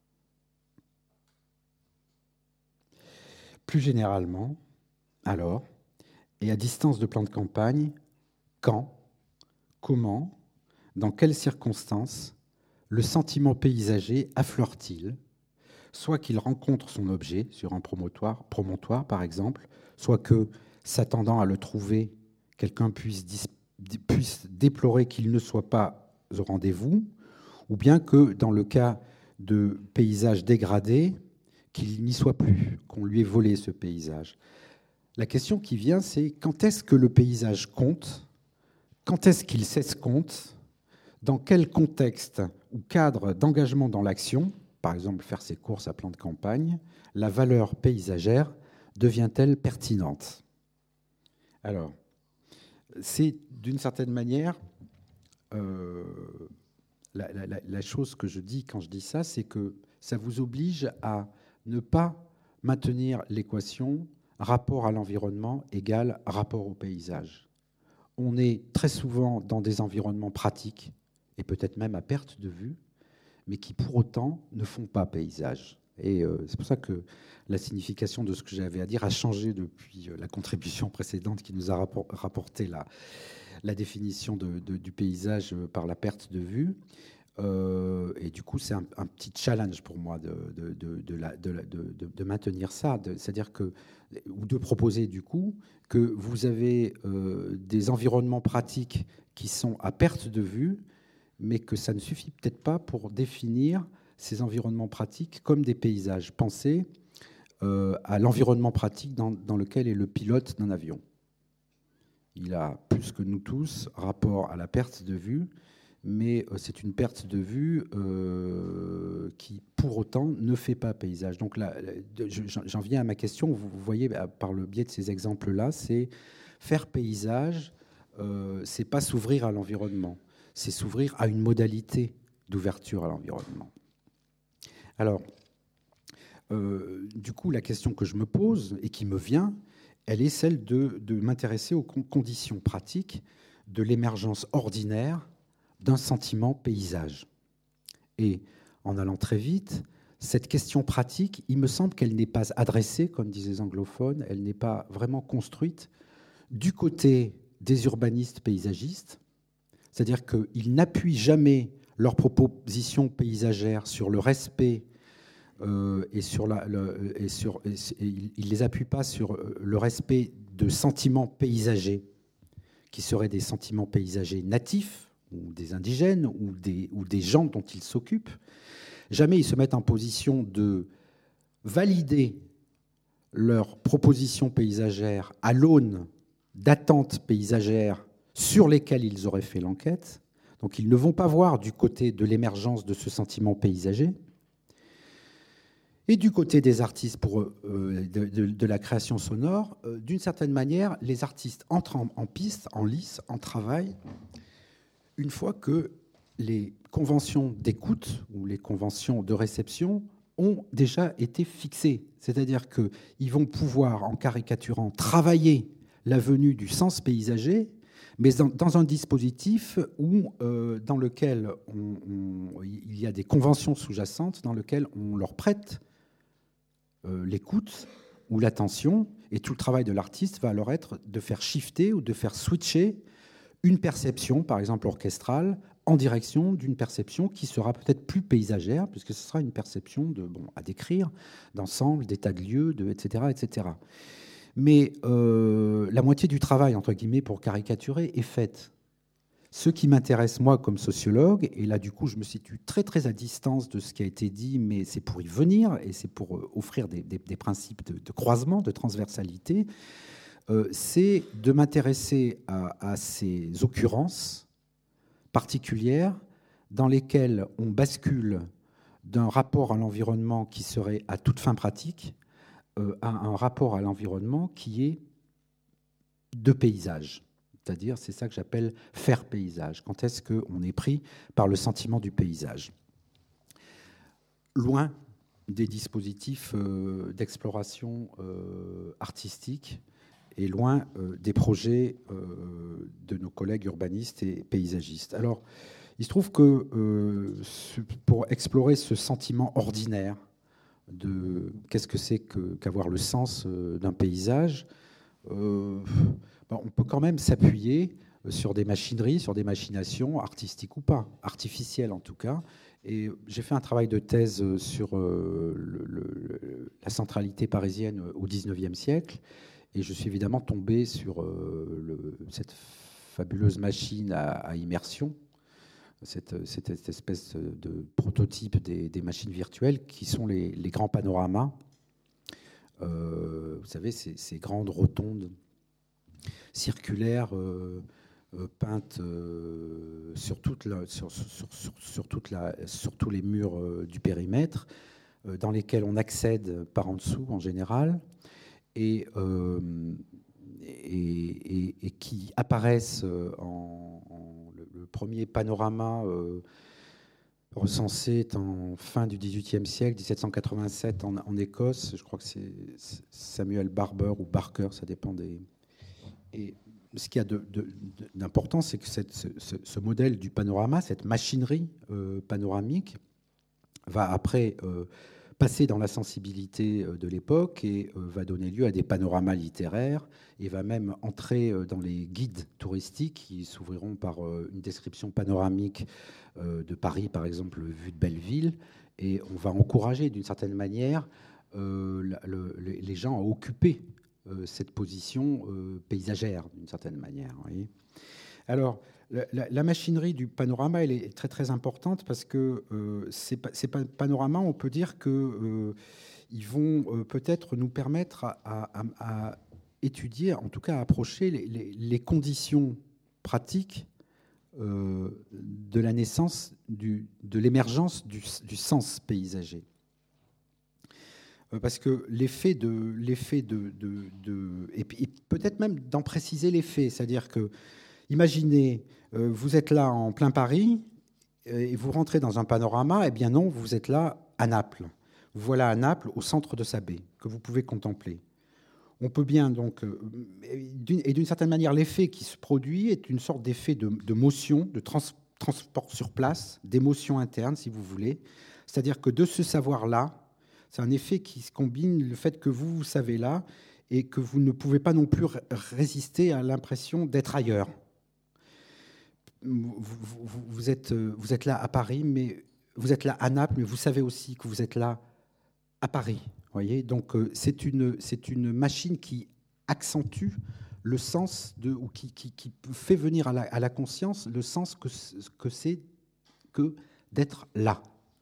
Plus généralement, alors, et à distance de plan de campagne, quand, comment, dans quelles circonstances le sentiment paysager affleure-t-il, soit qu'il rencontre son objet sur un promontoire, promontoire par exemple, soit que, s'attendant à le trouver, quelqu'un puisse, dis, puisse déplorer qu'il ne soit pas au rendez-vous, ou bien que, dans le cas de paysages dégradés, qu'il n'y soit plus, qu'on lui ait volé ce paysage. La question qui vient, c'est quand est-ce que le paysage compte ? Quand est-ce qu'il s'escompte ? Dans quel contexte ou cadre d'engagement dans l'action, par exemple faire ses courses à plan de campagne, la valeur paysagère devient-elle pertinente ? Alors, c'est d'une certaine manière, euh, la, la, la chose que je dis quand je dis ça, c'est que ça vous oblige à ne pas maintenir l'équation rapport à l'environnement égale rapport au paysage. On est très souvent dans des environnements pratiques, et peut-être même à perte de vue, mais qui pour autant ne font pas paysage. Et euh, c'est pour ça que la signification de ce que j'avais à dire a changé depuis la contribution précédente qui nous a rapporté la, la définition de, de, du paysage par la perte de vue. Euh, et du coup, c'est un, un petit challenge pour moi de, de, de, de, la, de, de, de maintenir ça, de, c'est-à-dire que, ou de proposer du coup que vous avez euh, des environnements pratiques qui sont à perte de vue, mais que ça ne suffit peut-être pas pour définir ces environnements pratiques comme des paysages. Pensez euh, à l'environnement pratique dans, dans lequel est le pilote d'un avion. Il a, plus que nous tous, rapport à la perte de vue, mais c'est une perte de vue euh, qui, pour autant, ne fait pas paysage. Donc là, j'en viens à ma question. Vous voyez, par le biais de ces exemples-là, c'est faire paysage, euh, c'est pas s'ouvrir à l'environnement, c'est s'ouvrir à une modalité d'ouverture à l'environnement. Alors, euh, du coup, la question que je me pose et qui me vient, elle est celle de, de m'intéresser aux conditions pratiques de l'émergence ordinaire d'un sentiment paysage. Et en allant très vite, cette question pratique, il me semble qu'elle n'est pas adressée, comme disaient les anglophones, elle n'est pas vraiment construite du côté des urbanistes paysagistes, c'est-à-dire qu'ils n'appuient jamais leurs propositions paysagères sur le respect euh, et sur la, le, et sur, et, et ils ne les appuient pas sur le respect de sentiments paysagers qui seraient des sentiments paysagers natifs, ou des indigènes, ou des, ou des gens dont ils s'occupent. Jamais ils se mettent en position de valider leurs propositions paysagères à l'aune d'attentes paysagères sur lesquelles ils auraient fait l'enquête. Donc ils ne vont pas voir du côté de l'émergence de ce sentiment paysager. Et du côté des artistes pour, euh, de, de, de la création sonore, euh, d'une certaine manière, les artistes entrent en, en piste, en lice, en travail, une fois que les conventions d'écoute ou les conventions de réception ont déjà été fixées. C'est-à-dire qu'ils vont pouvoir, en caricaturant, travailler la venue du sens paysager, mais dans, dans un dispositif où, euh, dans lequel on, on, il y a des conventions sous-jacentes, dans lesquelles on leur prête euh, l'écoute ou l'attention, et tout le travail de l'artiste va alors être de faire shifter ou de faire switcher une perception, par exemple orchestrale, en direction d'une perception qui sera peut-être plus paysagère, puisque ce sera une perception de, bon, à décrire, d'ensemble, d'état de lieu, de, et cetera, et cetera. Mais euh, la moitié du travail, entre guillemets, pour caricaturer, est faite. Ce qui m'intéresse, moi, comme sociologue, et là, du coup, je me situe très, très à distance de ce qui a été dit, mais c'est pour y venir, et c'est pour offrir des, des, des principes de, de croisement, de transversalité, Euh, c'est de m'intéresser à, à ces occurrences particulières dans lesquelles on bascule d'un rapport à l'environnement qui serait à toute fin pratique euh, à un rapport à l'environnement qui est de paysage. C'est-à-dire, c'est ça que j'appelle faire paysage. Quand est-ce qu'on est pris par le sentiment du paysage? Loin des dispositifs euh, d'exploration euh, artistique et loin euh, des projets euh, de nos collègues urbanistes et paysagistes. Alors, il se trouve que euh, pour explorer ce sentiment ordinaire de qu'est-ce que c'est que, qu'avoir le sens euh, d'un paysage, euh, ben, on peut quand même s'appuyer sur des machineries, sur des machinations, artistiques ou pas, artificielles en tout cas. Et j'ai fait un travail de thèse sur euh, le, le, la centralité parisienne au dix-neuvième siècle, et je suis évidemment tombé sur euh, le, cette fabuleuse machine à, à immersion, cette, cette, cette espèce de prototype des, des machines virtuelles qui sont les, les grands panoramas. Euh, vous savez, ces, ces grandes rotondes circulaires euh, euh, peintes euh, sur, toute la, sur, sur, sur, sur, toute la, sur tous les murs euh, du périmètre, euh, dans lesquels on accède par en dessous en général, et, euh, et, et, et qui apparaissent en, en le, le premier panorama euh, recensé est en fin du dix-huitième siècle, dix-sept cent quatre-vingt-sept en, en Écosse. Je crois que c'est Samuel Barber ou Barker, ça dépend des... Et ce qu'il y a de, de, d'important, c'est que cette, ce, ce modèle du panorama, cette machinerie euh, panoramique, va après euh, passer dans la sensibilité de l'époque et euh, va donner lieu à des panoramas littéraires et va même entrer dans les guides touristiques qui s'ouvriront par euh, une description panoramique euh, de Paris, par exemple, vue de Belleville. Et on va encourager d'une certaine manière euh, le, le, les gens à occuper euh, cette position euh, paysagère, d'une certaine manière. Vous voyez. Alors, la, la, la machinerie du panorama, elle est très très importante parce que euh, ces, ces panoramas, on peut dire qu'ils euh, vont euh, peut-être nous permettre à, à, à étudier, en tout cas à approcher les, les, les conditions pratiques euh, de la naissance, du, de l'émergence du, du sens paysager. Parce que l'effet de, l'effet de, de, de et, et peut-être même d'en préciser l'effet, c'est-à-dire que imaginez, euh, vous êtes là en plein Paris et vous rentrez dans un panorama, eh bien non, vous êtes là à Naples. Vous voilà à Naples, au centre de sa baie, que vous pouvez contempler. On peut bien donc, euh, et d'une certaine manière, l'effet qui se produit est une sorte d'effet de, de motion, de trans, transport sur place, d'émotion interne, si vous voulez. C'est-à-dire que de ce savoir-là, c'est un effet qui se combine, le fait que vous, vous savez là, et que vous ne pouvez pas non plus résister à l'impression d'être ailleurs. Vous, vous, vous, êtes, vous êtes là à Paris, mais vous êtes là à Naples, mais vous savez aussi que vous êtes là à Paris. Voyez, donc c'est une, c'est une machine qui accentue le sens de, ou qui, qui, qui fait venir à la, à la conscience le sens que, que c'est que d'être là.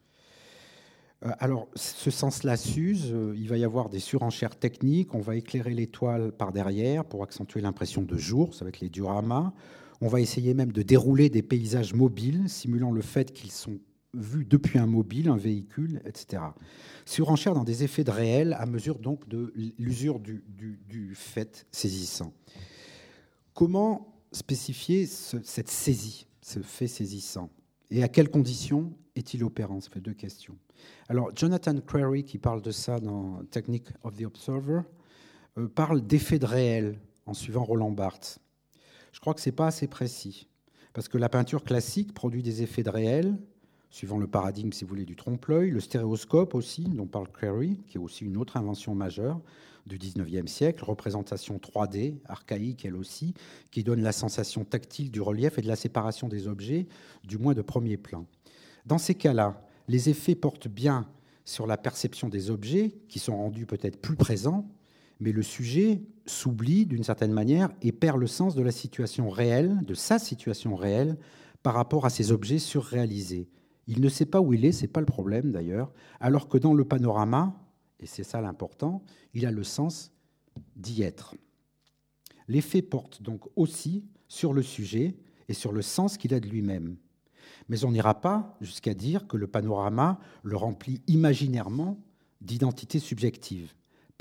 Alors, ce sens-là s'use, il va y avoir des surenchères techniques, on va éclairer l'étoile par derrière pour accentuer l'impression de jour, ça va être les dioramas. On va essayer même de dérouler des paysages mobiles, simulant le fait qu'ils sont vus depuis un mobile, un véhicule, et cetera. Surenchère dans des effets de réel à mesure donc de l'usure du, du, du fait saisissant. Comment spécifier ce, cette saisie, ce fait saisissant? Et à quelles conditions est-il opérant? Ça fait deux questions. Alors, Jonathan Crary, qui parle de ça dans Technique of the Observer, euh, parle d'effet de réel en suivant Roland Barthes. Je crois que ce n'est pas assez précis, parce que la peinture classique produit des effets de réel, suivant le paradigme, si vous voulez, du trompe-l'œil, le stéréoscope aussi, dont parle Crary, qui est aussi une autre invention majeure du dix-neuvième siècle, représentation trois D, archaïque elle aussi, qui donne la sensation tactile du relief et de la séparation des objets, du moins de premier plan. Dans ces cas-là, les effets portent bien sur la perception des objets, qui sont rendus peut-être plus présents, mais le sujet s'oublie d'une certaine manière et perd le sens de la situation réelle, de sa situation réelle, par rapport à ces objets surréalisés. Il ne sait pas où il est, ce n'est pas le problème d'ailleurs, alors que dans le panorama, et c'est ça l'important, il a le sens d'y être. L'effet porte donc aussi sur le sujet et sur le sens qu'il a de lui-même. Mais on n'ira pas jusqu'à dire que le panorama le remplit imaginairement d'identité subjective.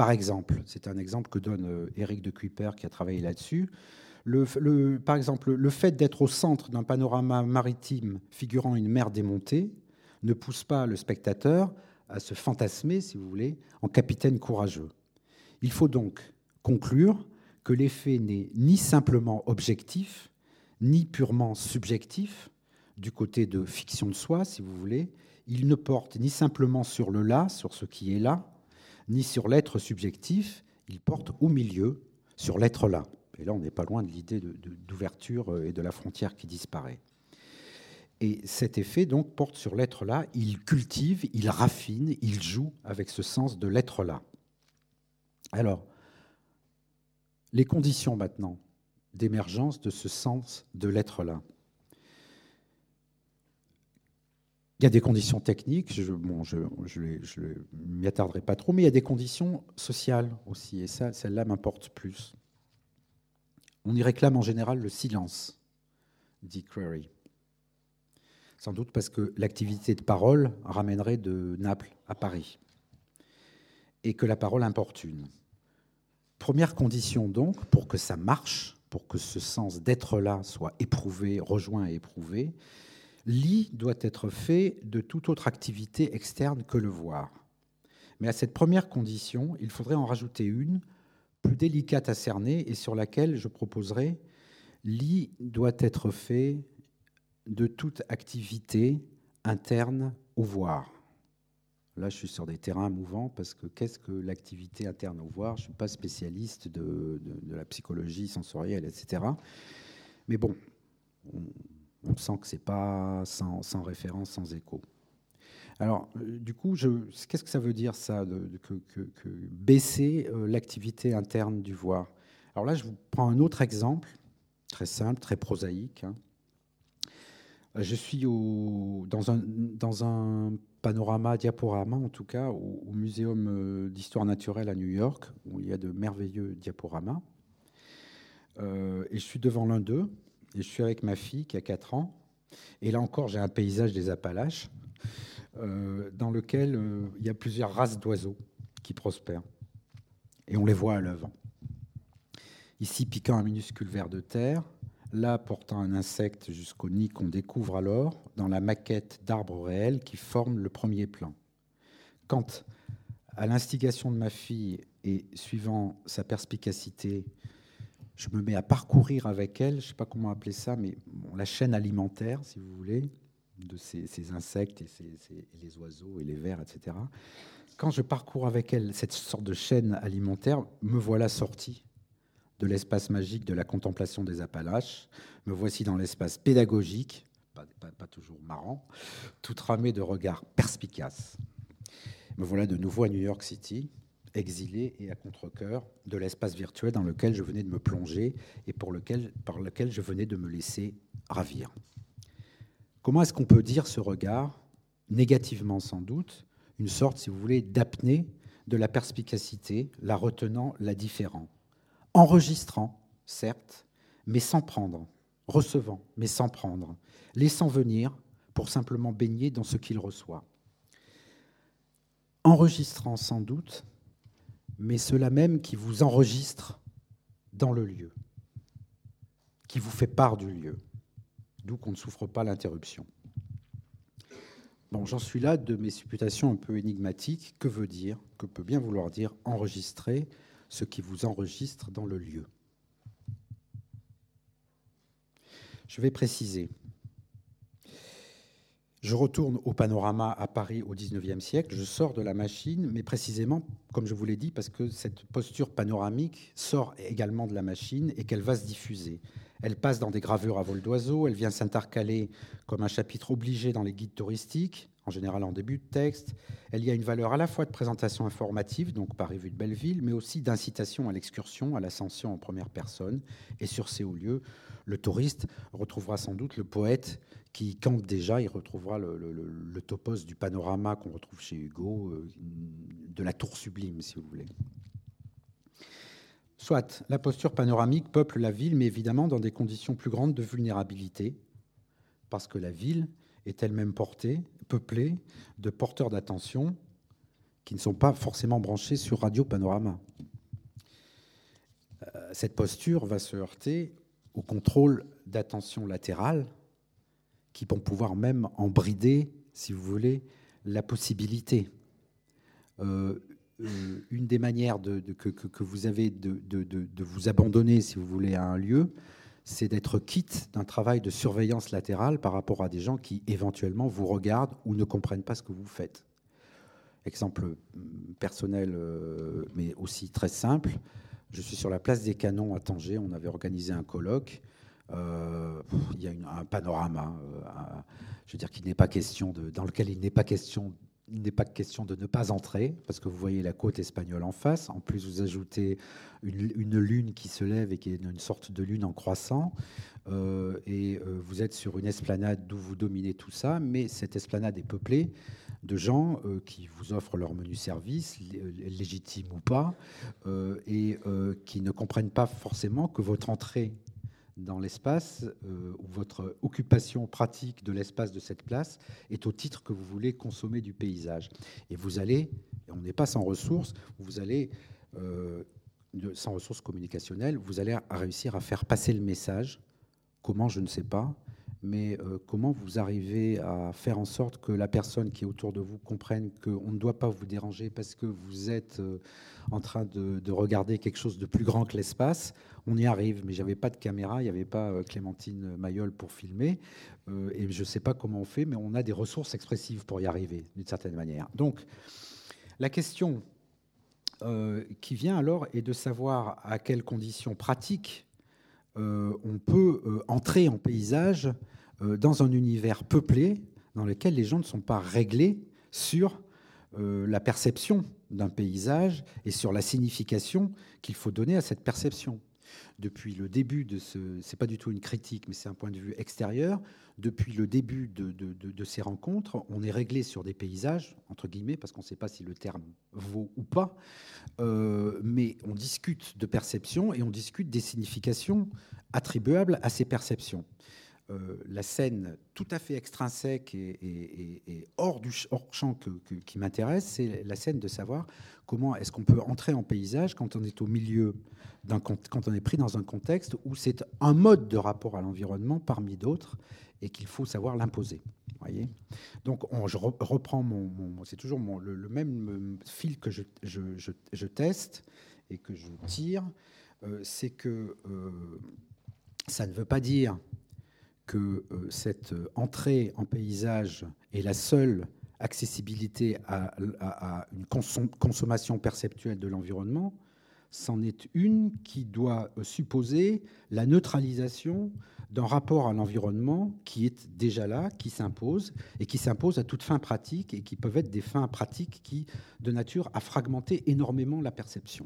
Par exemple, c'est un exemple que donne euh, Éric de Cuyper qui a travaillé là-dessus. Le, le, par exemple, le fait d'être au centre d'un panorama maritime figurant une mer démontée ne pousse pas le spectateur à se fantasmer, si vous voulez, en capitaine courageux. Il faut donc conclure que l'effet n'est ni simplement objectif, ni purement subjectif, du côté de fiction de soi, si vous voulez. Il ne porte ni simplement sur le là, sur ce qui est là, ni sur l'être subjectif, il porte au milieu, sur l'être là. Et là, on n'est pas loin de l'idée de, de, d'ouverture et de la frontière qui disparaît. Et cet effet, donc, porte sur l'être là, il cultive, il raffine, il joue avec ce sens de l'être là. Alors, les conditions maintenant d'émergence de ce sens de l'être là. Il y a des conditions techniques, je bon, je ne m'y attarderai pas trop, mais il y a des conditions sociales aussi, et ça, celle-là m'importe plus. On y réclame en général le silence, dit Crary. Sans doute parce que l'activité de parole ramènerait de Naples à Paris, et que la parole importune. Première condition donc, pour que ça marche, pour que ce sens d'être là soit éprouvé, rejoint et éprouvé, l'I doit être fait de toute autre activité externe que le voir. Mais à cette première condition, il faudrait en rajouter une, plus délicate à cerner et sur laquelle je proposerai l'I doit être fait de toute activité interne au voir. Là, je suis sur des terrains mouvants parce que qu'est-ce que l'activité interne au voir ? Je ne suis pas spécialiste de, de, de la psychologie sensorielle, et cetera. Mais bon, on, on sent que ce n'est pas sans, sans référence, sans écho. Alors, euh, du coup, je, qu'est-ce que ça veut dire, ça, de, de, que, que, que baisser euh, l'activité interne du voir ? Alors là, je vous prends un autre exemple, très simple, très prosaïque. Hein. Je suis au, dans, un, dans un panorama, diaporama en tout cas, au, au Muséum d'histoire naturelle à New York, où il y a de merveilleux diaporamas. Euh, et je suis devant l'un d'eux, et je suis avec ma fille qui a quatre ans. Et là encore, j'ai un paysage des Appalaches, euh, dans lequel euh, il y a plusieurs races d'oiseaux qui prospèrent. Et on les voit à l'œuvre. Ici, piquant un minuscule ver de terre, là portant un insecte jusqu'au nid qu'on découvre alors dans la maquette d'arbres réels qui forme le premier plan. Quand, à l'instigation de ma fille et suivant sa perspicacité, je me mets à parcourir avec elle, je ne sais pas comment appeler ça, mais bon, la chaîne alimentaire, si vous voulez, de ces, ces insectes et, ces, ces, et les oiseaux et les vers, et cetera. Quand je parcours avec elle cette sorte de chaîne alimentaire, me voilà sorti de l'espace magique de la contemplation des Appalaches. Me voici dans l'espace pédagogique, pas, pas, pas toujours marrant, tout ramé de regards perspicaces. Me voilà de nouveau à New York City, exilé et à contre-cœur de l'espace virtuel dans lequel je venais de me plonger et pour lequel, par lequel je venais de me laisser ravir. Comment est-ce qu'on peut dire ce regard, négativement sans doute, une sorte, si vous voulez, d'apnée de la perspicacité, la retenant, la différant, enregistrant, certes, mais sans prendre, recevant, mais sans prendre, laissant venir pour simplement baigner dans ce qu'il reçoit. Enregistrant sans doute, mais cela même qui vous enregistre dans le lieu, qui vous fait part du lieu, d'où qu'on ne souffre pas l'interruption. Bon, j'en suis là de mes supputations un peu énigmatiques. Que veut dire, que peut bien vouloir dire enregistrer ce qui vous enregistre dans le lieu ? Je vais préciser. Je retourne au panorama à Paris au dix-neuvième siècle, je sors de la machine, mais précisément, comme je vous l'ai dit, parce que cette posture panoramique sort également de la machine et qu'elle va se diffuser. Elle passe dans des gravures à vol d'oiseau, elle vient s'intercaler comme un chapitre obligé dans les guides touristiques, en général en début de texte. Elle y a une valeur à la fois de présentation informative, donc Paris vue de Belleville, mais aussi d'incitation à l'excursion, à l'ascension en première personne. Et sur ces hauts lieux, le touriste retrouvera sans doute le poète qui campe déjà, il retrouvera le, le, le topos du panorama qu'on retrouve chez Hugo, euh, de la tour sublime, si vous voulez. Soit, la posture panoramique peuple la ville, mais évidemment dans des conditions plus grandes de vulnérabilité, parce que la ville est elle-même portée, peuplée de porteurs d'attention qui ne sont pas forcément branchés sur Radio Panorama. Euh, cette posture va se heurter au contrôle d'attention latérale qui vont pouvoir même en brider, si vous voulez, la possibilité. Euh, euh, une des manières de, de, que, que vous avez de, de, de, de vous abandonner, si vous voulez, à un lieu, c'est d'être quitte d'un travail de surveillance latérale par rapport à des gens qui, éventuellement, vous regardent ou ne comprennent pas ce que vous faites. Exemple personnel, euh, mais aussi très simple. Je suis sur la place des Canons à Tanger. On avait organisé un colloque. Euh, il y a une, un panorama, euh, un, je veux dire, qu'il n'est pas question de, dans lequel il n'est pas question, il n'est pas question de ne pas entrer, parce que vous voyez la côte espagnole en face. En plus, vous ajoutez une, une lune qui se lève et qui est une sorte de lune en croissant. Euh, et euh, vous êtes sur une esplanade d'où vous dominez tout ça, mais cette esplanade est peuplée de gens euh, qui vous offrent leur menu service, légitime ou pas, euh, et euh, qui ne comprennent pas forcément que votre entrée dans l'espace euh, ou votre occupation pratique de l'espace de cette place est au titre que vous voulez consommer du paysage. Et vous allez, et on n'est pas sans ressources, vous allez, euh, de, sans ressources communicationnelles, vous allez réussir à faire passer le message. Comment, je ne sais pas, mais euh, comment vous arrivez à faire en sorte que la personne qui est autour de vous comprenne qu'on ne doit pas vous déranger parce que vous êtes euh, en train de, de regarder quelque chose de plus grand que l'espace. On y arrive, mais j'avais pas de caméra, il n'y avait pas euh, Clémentine Mayol pour filmer, euh, et je ne sais pas comment on fait, mais on a des ressources expressives pour y arriver, d'une certaine manière. Donc, la question euh, qui vient alors est de savoir à quelles conditions pratiques Euh, on peut euh, entrer en paysage euh, dans un univers peuplé dans lequel les gens ne sont pas réglés sur euh, la perception d'un paysage et sur la signification qu'il faut donner à cette perception. Depuis le début de ce... C'est pas du tout une critique, mais c'est un point de vue extérieur. Depuis le début de, de, de, de ces rencontres, on est réglé sur des paysages, entre guillemets, parce qu'on ne sait pas si le terme vaut ou pas, euh, mais on discute de perception et on discute des significations attribuables à ces perceptions. Euh, la scène tout à fait extrinsèque et, et, et hors du hors champ que, que, qui m'intéresse, c'est la scène de savoir comment est-ce qu'on peut entrer en paysage quand on est au milieu, d'un, quand on est pris dans un contexte où c'est un mode de rapport à l'environnement parmi d'autres et qu'il faut savoir l'imposer. Voyez. Donc on, je reprends mon, mon c'est toujours mon, le, le même fil que je, je, je, je teste et que je tire, euh, c'est que euh, ça ne veut pas dire que euh, cette entrée en paysage est la seule accessibilité à, à, à une consom- consommation perceptuelle de l'environnement. C'en est une qui doit supposer la neutralisation d'un rapport à l'environnement qui est déjà là, qui s'impose, et qui s'impose à toute fin pratique, et qui peuvent être des fins pratiques qui, de nature, à fragmenter énormément la perception.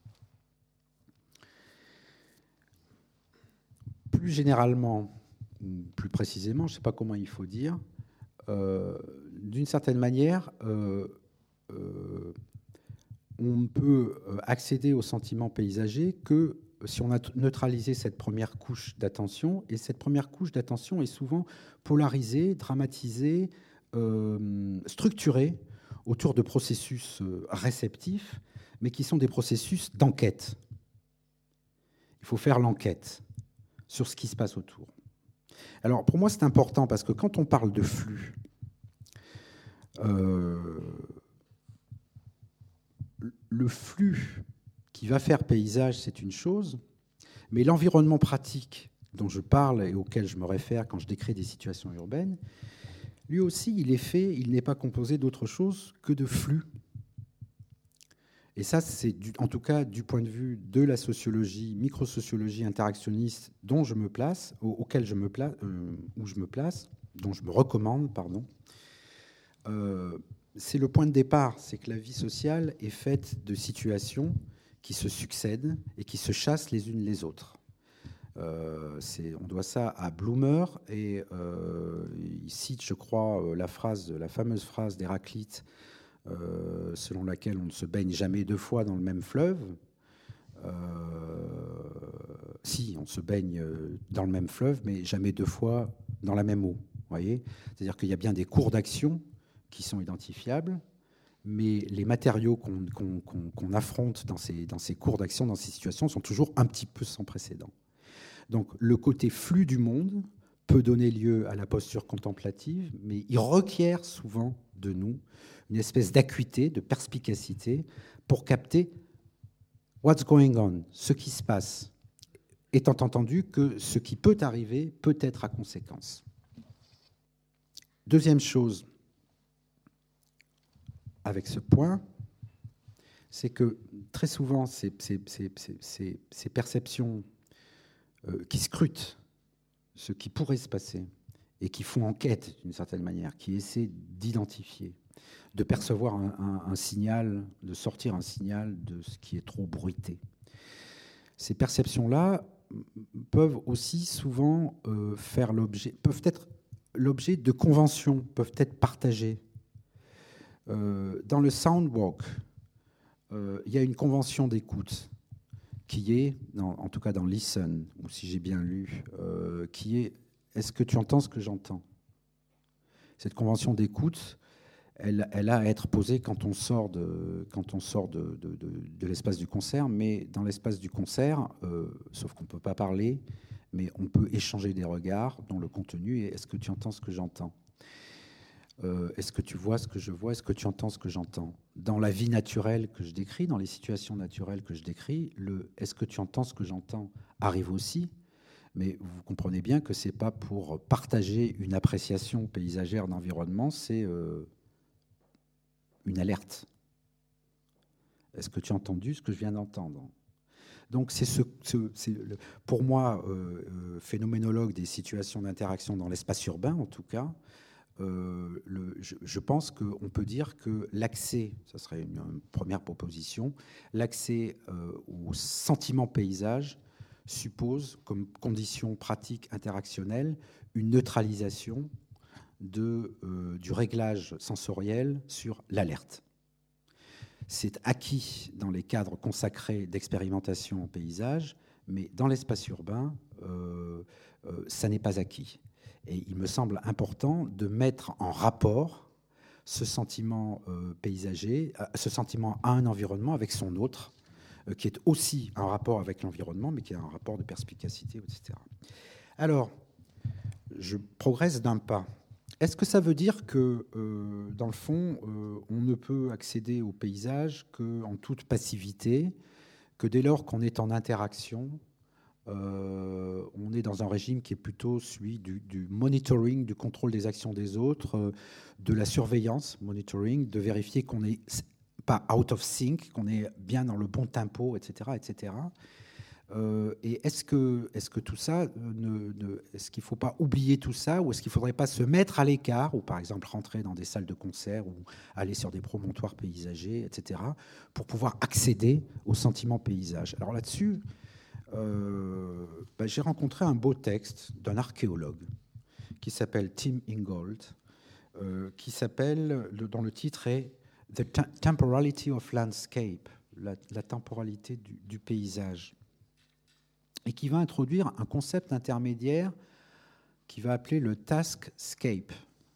Plus généralement, plus précisément, je ne sais pas comment il faut dire, euh, d'une certaine manière, euh, euh, on peut accéder au sentiment paysager que si on a neutralisé cette première couche d'attention, et cette première couche d'attention est souvent polarisée, dramatisée, euh, structurée autour de processus réceptifs, mais qui sont des processus d'enquête. Il faut faire l'enquête sur ce qui se passe autour. Alors, pour moi, c'est important parce que quand on parle de flux, euh, le flux qui va faire paysage, c'est une chose, mais l'environnement pratique dont je parle et auquel je me réfère quand je décris des situations urbaines, lui aussi, il est fait, il n'est pas composé d'autre chose que de flux. Et ça, c'est du, en tout cas du point de vue de la sociologie, microsociologie interactionniste dont je me place, au, auquel je me place, euh, où je me place, dont je me recommande, pardon. Euh, c'est le point de départ, c'est que la vie sociale est faite de situations qui se succèdent et qui se chassent les unes les autres. Euh, c'est, on doit ça à Bloomer, et euh, il cite, je crois, la phrase, la fameuse phrase d'Héraclite, Euh, selon laquelle on ne se baigne jamais deux fois dans le même fleuve. Euh, si, on se baigne dans le même fleuve, mais jamais deux fois dans la même eau. Voyez ? C'est-à-dire qu'il y a bien des cours d'action qui sont identifiables, mais les matériaux qu'on qu'on, qu'on, qu'on affronte dans ces, dans ces cours d'action, dans ces situations, sont toujours un petit peu sans précédent. Donc le côté flux du monde peut donner lieu à la posture contemplative, mais il requiert souvent de nous une espèce d'acuité, de perspicacité, pour capter what's going on, ce qui se passe, étant entendu que ce qui peut arriver peut être à conséquence. Deuxième chose, avec ce point, c'est que très souvent, ces, ces, ces, ces, ces perceptions euh, qui scrutent ce qui pourrait se passer et qui font enquête d'une certaine manière, qui essaient d'identifier, de percevoir un, un, un signal, de sortir un signal de ce qui est trop bruité. Ces perceptions-là peuvent aussi souvent euh, faire l'objet, peuvent être l'objet de conventions, peuvent être partagées. Euh, dans le Soundwalk, euh, il y a une convention d'écoute qui est, dans, en tout cas dans Listen, ou si j'ai bien lu, euh, qui est « Est-ce que tu entends ce que j'entends ?» Cette convention d'écoute, elle, elle a à être posée quand on sort de, quand on sort de, de, de, de l'espace du concert, mais dans l'espace du concert, euh, sauf qu'on ne peut pas parler, mais on peut échanger des regards dont le contenu est « Est-ce que tu entends ce que j'entends ?» Euh, est-ce que tu vois ce que je vois? Est-ce que tu entends ce que j'entends? Dans la vie naturelle que je décris, dans les situations naturelles que je décris, le « est-ce que tu entends ce que j'entends » arrive aussi, mais vous comprenez bien que ce n'est pas pour partager une appréciation paysagère d'environnement, c'est euh, une alerte. Est-ce que tu as entendu ce que je viens d'entendre? Donc c'est ce, ce, c'est le, pour moi, euh, euh, phénoménologue des situations d'interaction dans l'espace urbain en tout cas, Euh, le, je, je pense qu'on peut dire que l'accès, ça serait une, une première proposition, l'accès euh, au sentiment paysage suppose comme condition pratique interactionnelle une neutralisation de, euh, du réglage sensoriel sur l'alerte. C'est acquis dans les cadres consacrés d'expérimentation en paysage, mais dans l'espace urbain, euh, euh, ça n'est pas acquis. Et il me semble important de mettre en rapport ce sentiment euh, paysager, ce sentiment à un environnement avec son autre, euh, qui est aussi un rapport avec l'environnement, mais qui est un rapport de perspicacité, et cetera. Alors, je progresse d'un pas. Est-ce que ça veut dire que, euh, dans le fond, euh, on ne peut accéder au paysage qu'en toute passivité, que dès lors qu'on est en interaction, Euh, on est dans un régime qui est plutôt celui du, du monitoring, du contrôle des actions des autres, euh, de la surveillance, monitoring, de vérifier qu'on n'est pas out of sync, qu'on est bien dans le bon tempo, et cetera, et cetera. Euh, et est-ce que, est-ce que tout ça, ne, ne, est-ce qu'il ne faut pas oublier tout ça, ou est-ce qu'il ne faudrait pas se mettre à l'écart, ou par exemple rentrer dans des salles de concert, ou aller sur des promontoires paysagers, et cetera, pour pouvoir accéder au sentiment paysage? Alors là-dessus, Euh, ben, j'ai rencontré un beau texte d'un archéologue qui s'appelle Tim Ingold, euh, qui s'appelle, dont le titre est The Temporality of Landscape, la, la temporalité du, du paysage, et qui va introduire un concept intermédiaire qu'il va appeler le Taskscape,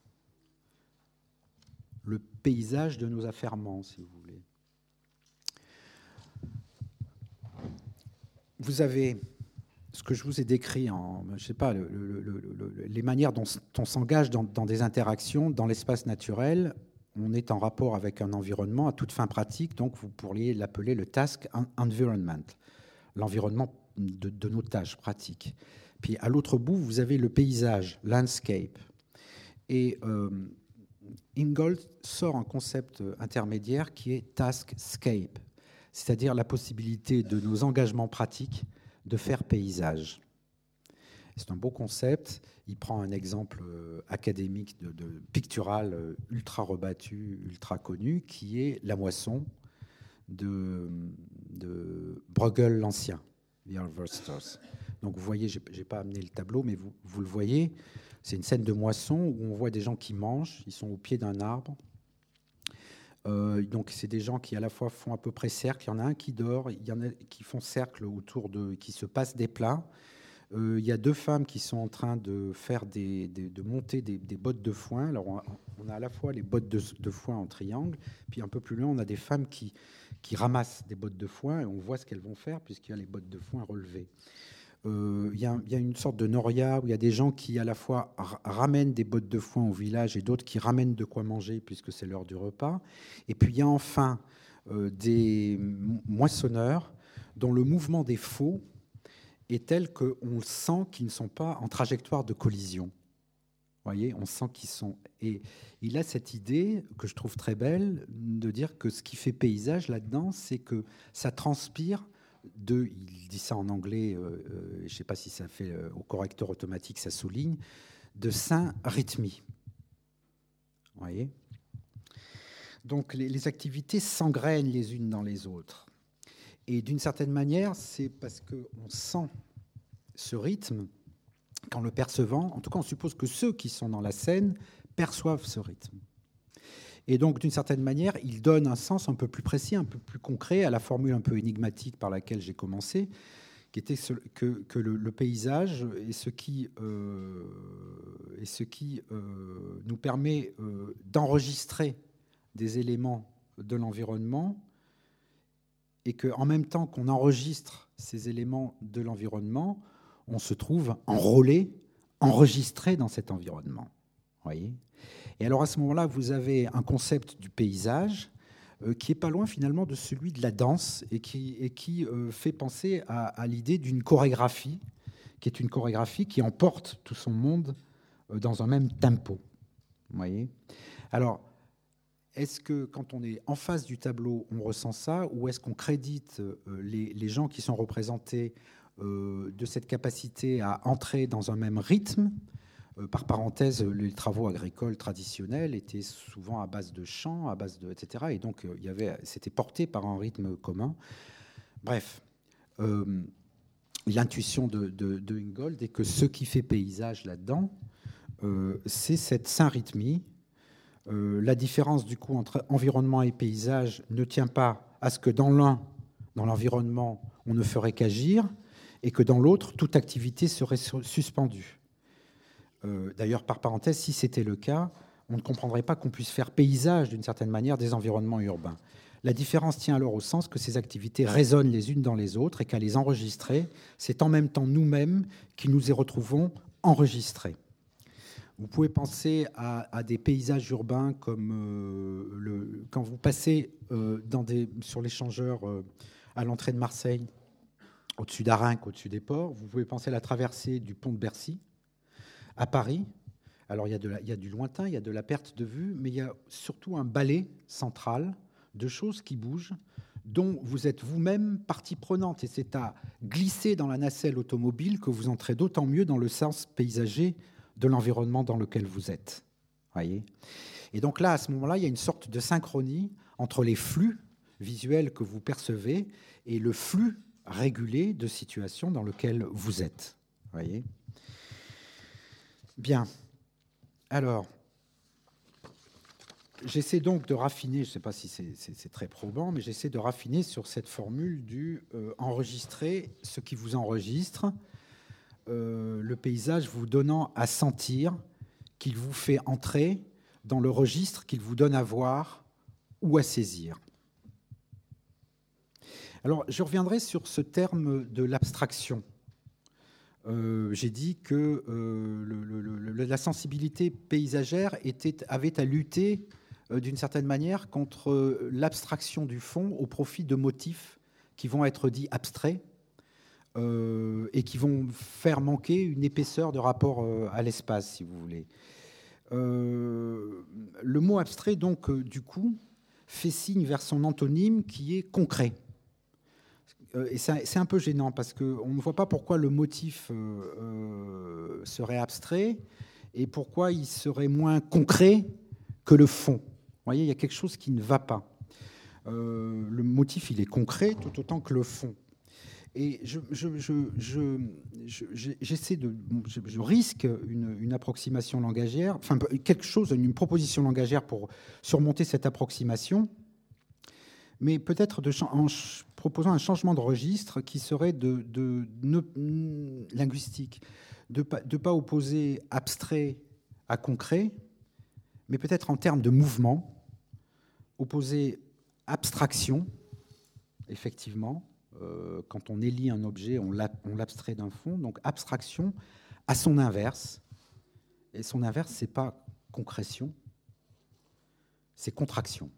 le paysage de nos affairements, si vous voulez. Vous avez ce que je vous ai décrit en, je sais pas, le, le, le, le, les manières dont on s'engage dans, dans des interactions, dans l'espace naturel. On est en rapport avec un environnement à toute fin pratique, donc vous pourriez l'appeler le task environment, l'environnement de, de nos tâches pratiques. Puis à l'autre bout, vous avez le paysage, landscape. Et euh, Ingold sort un concept intermédiaire qui est taskscape, c'est-à-dire la possibilité de nos engagements pratiques de faire paysage. C'est un beau concept. Il prend un exemple académique, de, de pictural ultra rebattu, ultra connu, qui est la moisson de, de Bruegel l'Ancien, The Harvesters. Donc vous voyez, je n'ai pas amené le tableau, mais vous, vous le voyez, c'est une scène de moisson où on voit des gens qui mangent, ils sont au pied d'un arbre. Euh, donc c'est des gens qui à la fois font à peu près cercle, il y en a un qui dort, il y en a qui font cercle autour de, qui se passent des plats. Euh, il y a deux femmes qui sont en train de faire des, des, de monter des, des bottes de foin. Alors on a, on a à la fois les bottes de, de foin en triangle, puis un peu plus loin on a des femmes qui, qui ramassent des bottes de foin et on voit ce qu'elles vont faire puisqu'il y a les bottes de foin relevées. Euh, il y a, il y a une sorte de noria où il y a des gens qui à la fois r- ramènent des bottes de foin au village et d'autres qui ramènent de quoi manger puisque c'est l'heure du repas. Et puis il y a enfin euh, des moissonneurs dont le mouvement des faux est tel qu'on sent qu'ils ne sont pas en trajectoire de collision. Vous voyez, on sent qu'ils sont... Et il a cette idée, que je trouve très belle, de dire que ce qui fait paysage là-dedans, c'est que ça transpire de... Il dit ça en anglais, euh, euh, je ne sais pas si ça fait euh, au correcteur automatique, ça souligne, de synrythmie. Vous voyez ? Donc les, les activités s'engrènent les unes dans les autres. Et d'une certaine manière, c'est parce qu'on sent ce rythme qu'en le percevant, en tout cas on suppose que ceux qui sont dans la scène perçoivent ce rythme. Et donc d'une certaine manière, il donne un sens un peu plus précis, un peu plus concret à la formule un peu énigmatique par laquelle j'ai commencé, qui était ce, que, que le, le paysage est ce qui, euh, est ce qui euh, nous permet euh, d'enregistrer des éléments de l'environnement, et qu'en même temps qu'on enregistre ces éléments de l'environnement, on se trouve enrôlé, enregistré dans cet environnement. Voyez ? Et alors à ce moment-là, vous avez un concept du paysage euh, qui n'est pas loin finalement de celui de la danse et qui, et qui euh, fait penser à, à l'idée d'une chorégraphie, qui est une chorégraphie qui emporte tout son monde euh, dans un même tempo. Voyez ? Alors, est-ce que quand on est en face du tableau, on ressent ça, ou est-ce qu'on crédite les, les gens qui sont représentés euh, de cette capacité à entrer dans un même rythme ? euh, Par parenthèse, les travaux agricoles traditionnels étaient souvent à base de chants, à base de et cetera. Et donc, euh, il y avait, c'était porté par un rythme commun. Bref, euh, l'intuition de, de, de Ingold est que ce qui fait paysage là-dedans, euh, c'est cette synrythmie. Euh, la différence du coup entre environnement et paysage ne tient pas à ce que dans l'un, dans l'environnement, on ne ferait qu'agir et que dans l'autre, toute activité serait suspendue. Euh, d'ailleurs, par parenthèse, si c'était le cas, on ne comprendrait pas qu'on puisse faire paysage d'une certaine manière des environnements urbains. La différence tient alors au sens que ces activités résonnent les unes dans les autres et qu'à les enregistrer, c'est en même temps nous-mêmes qui nous y retrouvons enregistrés. Vous pouvez penser à, à des paysages urbains comme euh, le, quand vous passez euh, dans des, sur l'échangeur euh, à l'entrée de Marseille, au-dessus d'Arinques, au-dessus des ports. Vous pouvez penser à la traversée du pont de Bercy à Paris. Alors il y a, de la, il y a du lointain, il y a de la perte de vue, mais il y a surtout un balai central de choses qui bougent, dont vous êtes vous-même partie prenante. Et c'est à glisser dans la nacelle automobile que vous entrez d'autant mieux dans le sens paysager de l'environnement dans lequel vous êtes. Voyez ? Et donc là, à ce moment-là, il y a une sorte de synchronie entre les flux visuels que vous percevez et le flux régulé de situations dans lequel vous êtes. Voyez ? Bien. Alors, j'essaie donc de raffiner, je ne sais pas si c'est, c'est, c'est très probant, mais j'essaie de raffiner sur cette formule du euh, enregistrer ce qui vous enregistre, Euh, le paysage vous donnant à sentir qu'il vous fait entrer dans le registre qu'il vous donne à voir ou à saisir. Alors, je reviendrai sur ce terme de l'abstraction. Euh, j'ai dit que euh, le, le, le, la sensibilité paysagère était, avait à lutter euh, d'une certaine manière contre l'abstraction du fond au profit de motifs qui vont être dits abstraits, Euh, et qui vont faire manquer une épaisseur de rapport euh, à l'espace, si vous voulez. Euh, le mot abstrait, donc, euh, du coup, fait signe vers son antonyme qui est concret. Euh, et c'est, c'est un peu gênant parce qu'on ne voit pas pourquoi le motif euh, euh, serait abstrait et pourquoi il serait moins concret que le fond. Vous voyez, il y a quelque chose qui ne va pas. Euh, le motif, il est concret tout autant que le fond. Et je, je, je, je, je, j'essaie de, je, je risque une, une approximation langagière, enfin quelque chose, une proposition langagière pour surmonter cette approximation. mais peut-être de, en proposant un changement de registre qui serait de, de, de, de linguistique, de ne pas opposer abstrait à concret, mais peut-être en termes de mouvement, opposer abstraction, effectivement, euh, quand on élit un objet, on l'abstrait d'un fond, donc abstraction à son inverse. Et son inverse, ce n'est pas concrétion, c'est contraction.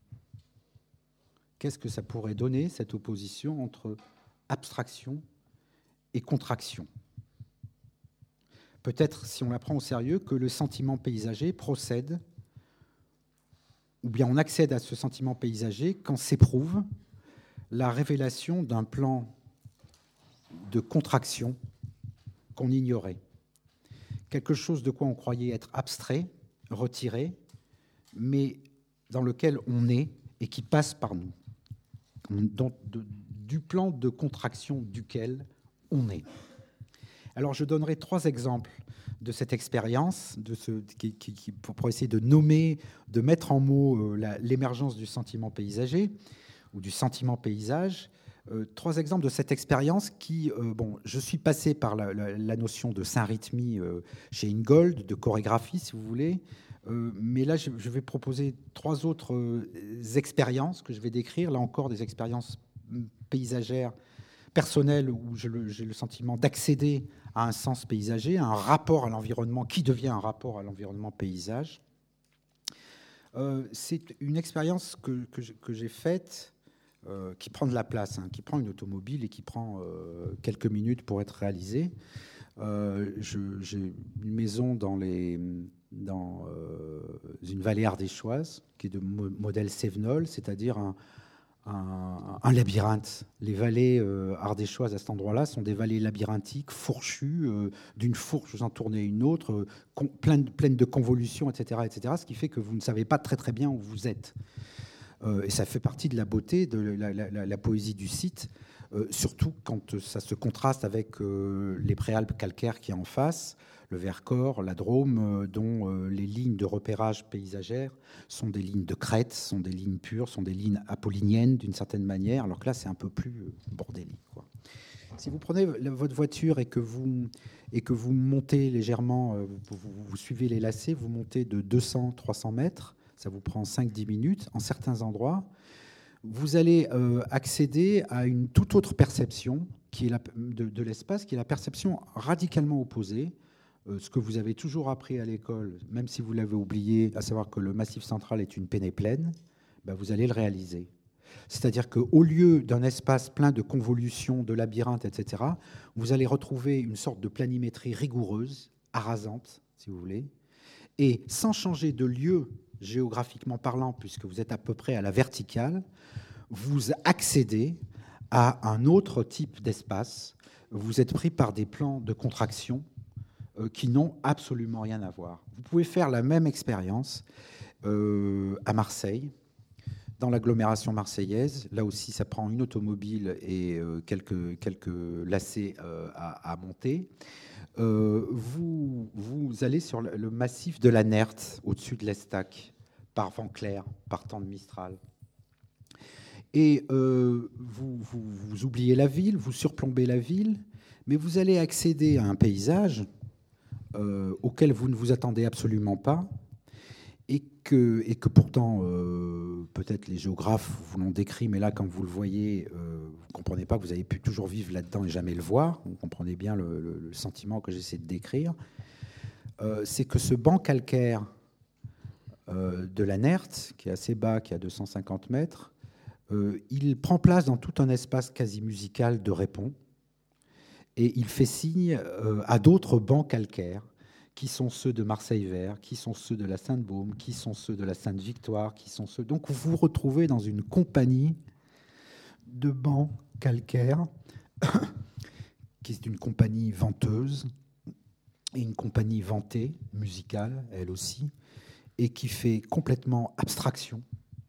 Qu'est-ce que ça pourrait donner, cette opposition entre abstraction et contraction? Peut-être, si on la prend au sérieux, que le sentiment paysager procède, ou bien on accède à ce sentiment paysager quand s'éprouve la révélation d'un plan de contraction qu'on ignorait. Quelque chose de quoi on croyait être abstrait, retiré, mais dans lequel on est et qui passe par nous, dans, de, du plan de contraction duquel on est. Alors, je donnerai trois exemples de cette expérience, de ce, qui, qui, qui, pour essayer de nommer, de mettre en mots euh, la, l'émergence du sentiment paysager ou du sentiment paysage. Euh, trois exemples de cette expérience qui, euh, bon, je suis passé par la, la, la notion de synthérisme euh, chez Ingold, de chorégraphie, si vous voulez. Euh, mais là, je, je vais proposer trois autres euh, expériences que je vais décrire. Là encore, des expériences paysagères personnelles où je le, j'ai le sentiment d'accéder à un sens paysager, à un rapport à l'environnement qui devient un rapport à l'environnement paysage. Euh, c'est une expérience que, que, que j'ai faite euh, qui prend de la place, hein, qui prend une automobile et qui prend euh, quelques minutes pour être réalisée. Euh, je, j'ai une maison dans, les, dans euh, une vallée ardéchoise qui est de mo- modèle Cévenol, c'est-à-dire un, un, un labyrinthe. Les vallées euh, ardéchoises à cet endroit-là sont des vallées labyrinthiques, fourchues, euh, d'une fourche vous en tournez une autre, euh, con, pleines, pleines de convolutions, et cetera, et cetera, ce qui fait que vous ne savez pas très très bien où vous êtes. Euh, et ça fait partie de la beauté, de la, la, la, la poésie du site, euh, surtout quand ça se contraste avec euh, les préalpes calcaires qui est en face, le Vercors, la Drôme, euh, dont euh, les lignes de repérage paysagères sont des lignes de crête, sont des lignes pures, sont des lignes apolliniennes d'une certaine manière, alors que là, c'est un peu plus euh, bordélique, quoi. Si vous prenez votre voiture et que vous, et que vous montez légèrement, euh, vous, vous, vous suivez les lacets, vous montez de deux cents à trois cents mètres, ça vous prend cinq à dix minutes, en certains endroits, vous allez euh, accéder à une toute autre perception qui est la, de, de l'espace, qui est la perception radicalement opposée. Euh, ce que vous avez toujours appris à l'école, même si vous l'avez oublié, à savoir que le Massif central est une pénéplaine, ben vous allez le réaliser. C'est-à-dire qu'au lieu d'un espace plein de convolutions, de labyrinthes, et cetera, vous allez retrouver une sorte de planimétrie rigoureuse, arasante, si vous voulez, et sans changer de lieu géographiquement parlant, puisque vous êtes à peu près à la verticale, vous accédez à un autre type d'espace. Vous êtes pris par des plans de contraction euh, qui n'ont absolument rien à voir. Vous pouvez faire la même expérience euh, à Marseille, dans l'agglomération marseillaise. Là aussi, ça prend une automobile et euh, quelques, quelques lacets euh, à, à monter. Euh, vous, vous allez sur le massif de la Nerte, au-dessus de l'Estac, par vent clair, par temps de Mistral. Et euh, vous, vous, vous oubliez la ville, vous surplombez la ville, mais vous allez accéder à un paysage euh, auquel vous ne vous attendez absolument pas, et que, et que pourtant, euh, peut-être les géographes vous l'ont décrit, mais là, quand vous le voyez, euh, vous ne comprenez pas que vous avez pu toujours vivre là-dedans et jamais le voir. Vous comprenez bien le, le, le sentiment que j'essaie de décrire. Euh, c'est que ce banc calcaire euh, de la Nerte, qui est assez bas, qui est à deux cent cinquante mètres, euh, il prend place dans tout un espace quasi musical de Répond, et il fait signe euh, à d'autres bancs calcaires, qui sont ceux de Marseille-Vert, qui sont ceux de la Sainte-Baume, qui sont ceux de la Sainte-Victoire, qui sont ceux... Donc vous vous retrouvez dans une compagnie de bancs calcaires, qui est une compagnie venteuse, et une compagnie vantée, musicale, elle aussi, et qui fait complètement abstraction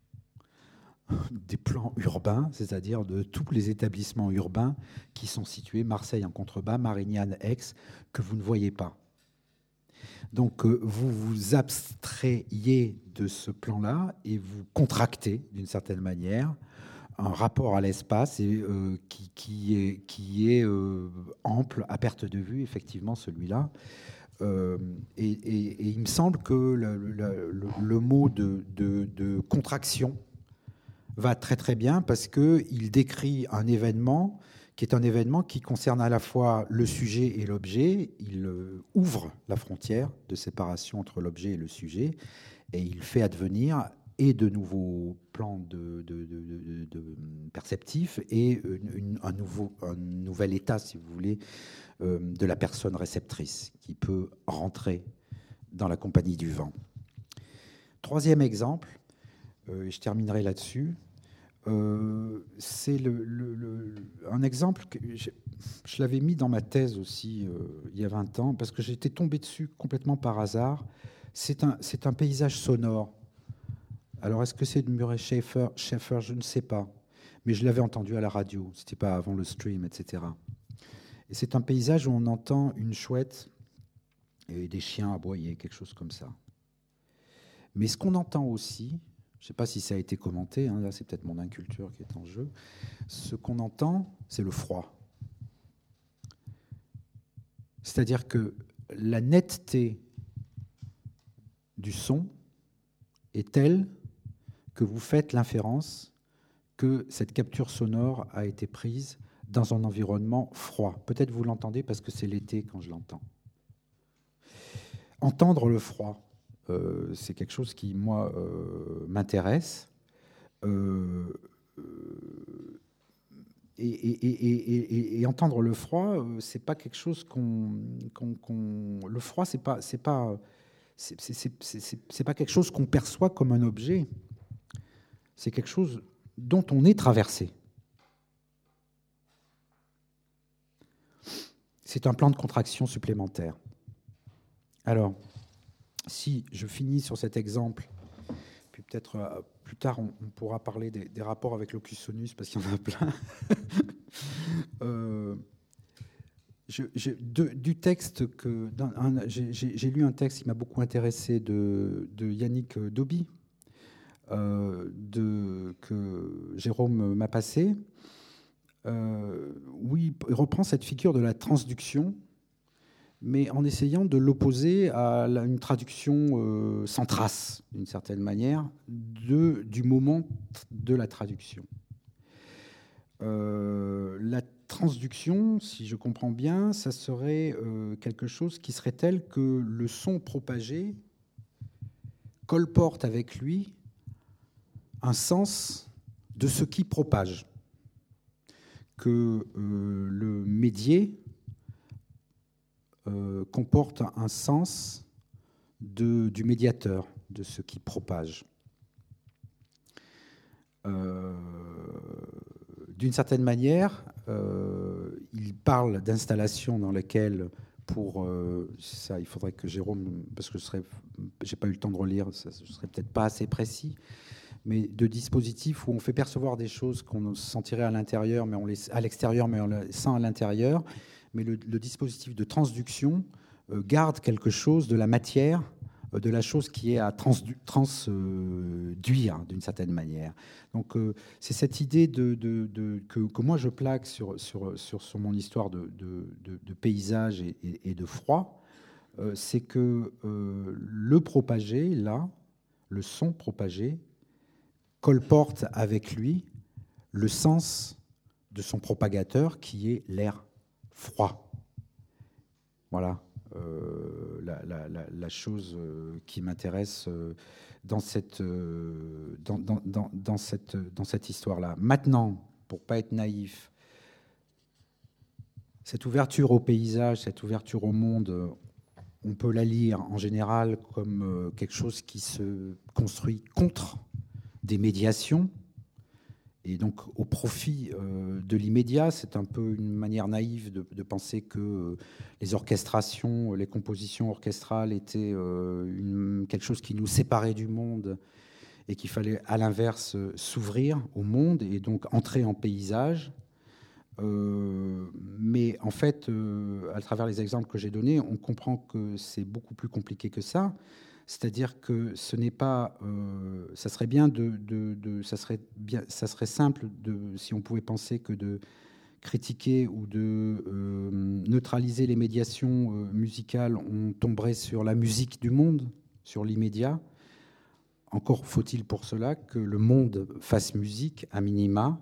des plans urbains, c'est-à-dire de tous les établissements urbains qui sont situés, Marseille en contrebas, Marignane, Aix, que vous ne voyez pas. Donc euh, vous vous abstrayez de ce plan-là et vous contractez d'une certaine manière un rapport à l'espace et, euh, qui, qui est, qui est euh, ample, à perte de vue, effectivement, celui-là. Euh, et, et, et il me semble que le, le, le, le mot de, de, de contraction va très très bien parce qu'il décrit un événement qui est un événement qui concerne à la fois le sujet et l'objet. Il euh, ouvre la frontière de séparation entre l'objet et le sujet et il fait advenir et de nouveaux plans de, de, de, de, de perceptifs et une, une, un, nouveau, un nouvel état, si vous voulez, euh, de la personne réceptrice qui peut rentrer dans la compagnie du vent. Troisième exemple, euh, et je terminerai là-dessus, euh, c'est le, le, le, un exemple que je, je l'avais mis dans ma thèse aussi euh, il y a vingt ans, parce que j'étais tombé dessus complètement par hasard. C'est un, c'est un paysage sonore. Alors, est-ce que c'est de Murray Schafer, Schafer, je ne sais pas. Mais je l'avais entendu à la radio. Ce n'était pas avant le stream, et cetera. Et c'est un paysage où on entend une chouette et des chiens aboyer, quelque chose comme ça. Mais ce qu'on entend aussi, je ne sais pas si ça a été commenté, hein, là c'est peut-être mon inculture qui est en jeu, ce qu'on entend, c'est le froid. C'est-à-dire que la netteté du son est telle que vous faites l'inférence que cette capture sonore a été prise dans un environnement froid. Peut-être vous l'entendez parce que c'est l'été quand je l'entends. Entendre le froid, euh, c'est quelque chose qui, moi, euh, m'intéresse. Euh, euh, et, et, et, et, et entendre le froid, euh, c'est pas quelque chose qu'on... qu'on, qu'on... Le froid, c'est pas... C'est pas c'est, c'est, c'est, c'est, c'est pas quelque chose qu'on perçoit comme un objet. C'est quelque chose dont on est traversé. C'est un plan de contraction supplémentaire. Alors, si je finis sur cet exemple, puis peut-être euh, plus tard on, on pourra parler des, des rapports avec l'Ocus Sonus, parce qu'il y en a plein. euh, je, je, de, du texte que... Un, j'ai, j'ai lu un texte qui m'a beaucoup intéressé de, de Yannick Dauby, Euh, de, que Jérôme m'a passé, euh, où il reprend cette figure de la transduction, mais en essayant de l'opposer à la, une traduction euh, sans trace, d'une certaine manière, de, du moment de la traduction. Euh, la transduction, si je comprends bien, ça serait euh, quelque chose qui serait tel que le son propagé colporte avec lui un sens de ce qui propage, que euh, le médié euh, comporte un sens de, du médiateur, de ce qui propage. Euh, d'une certaine manière, euh, il parle d'installations dans lesquelles, pour euh, ça, il faudrait que Jérôme, parce que je n'ai pas eu le temps de relire, ça, je ne serais peut-être pas assez précis, mais de dispositifs où on fait percevoir des choses qu'on sentirait à l'intérieur, mais on les, à l'extérieur, mais on les sent à l'intérieur. Mais le, le dispositif de transduction euh, garde quelque chose de la matière, euh, de la chose qui est à transduire euh, d'une certaine manière. Donc euh, c'est cette idée de, de, de, que, que moi je plaque sur, sur, sur, sur mon histoire de, de, de, de paysage et, et, et de froid, euh, c'est que euh, le propagé, là, le son propagé, colporte avec lui le sens de son propagateur qui est l'air froid. Voilà euh, la, la, la, la chose qui m'intéresse dans cette, dans, dans, dans, dans cette, dans cette histoire-là. Maintenant, pour ne pas être naïf, cette ouverture au paysage, cette ouverture au monde, on peut la lire en général comme quelque chose qui se construit contre des médiations, et donc au profit euh, de l'immédiat. C'est un peu une manière naïve de, de penser que euh, les orchestrations, les compositions orchestrales étaient euh, une, quelque chose qui nous séparait du monde et qu'il fallait à l'inverse s'ouvrir au monde et donc entrer en paysage. Euh, mais en fait, euh, à travers les exemples que j'ai donnés, on comprend que c'est beaucoup plus compliqué que ça. C'est-à-dire que ce n'est pas, euh, ça serait bien de, de, de, ça serait bien, ça serait simple de, si on pouvait penser que de critiquer ou de euh, neutraliser les médiations euh, musicales, on tomberait sur la musique du monde, sur l'immédiat. Encore faut-il pour cela que le monde fasse musique à minima.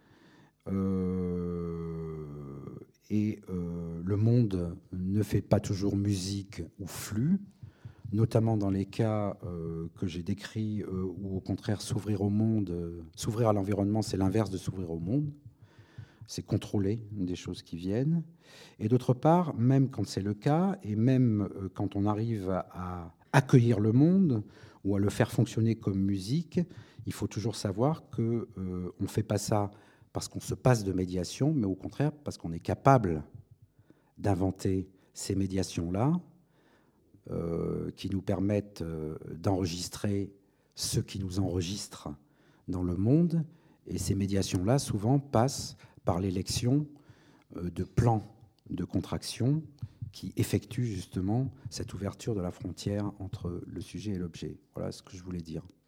Euh, et euh, le monde ne fait pas toujours musique ou flux, notamment dans les cas euh, que j'ai décrits euh, où au contraire s'ouvrir au monde, euh, s'ouvrir à l'environnement, c'est l'inverse de s'ouvrir au monde. C'est contrôler des choses qui viennent. Et d'autre part, même quand c'est le cas, et même euh, quand on arrive à, à accueillir le monde ou à le faire fonctionner comme musique, il faut toujours savoir qu'on euh, ne fait pas ça parce qu'on se passe de médiation, mais au contraire parce qu'on est capable d'inventer ces médiations-là euh, qui nous permettent euh, d'enregistrer ce qui nous enregistre dans le monde. Et ces médiations-là, souvent, passent par l'élection euh, de plans de contraction qui effectuent justement cette ouverture de la frontière entre le sujet et l'objet. Voilà ce que je voulais dire.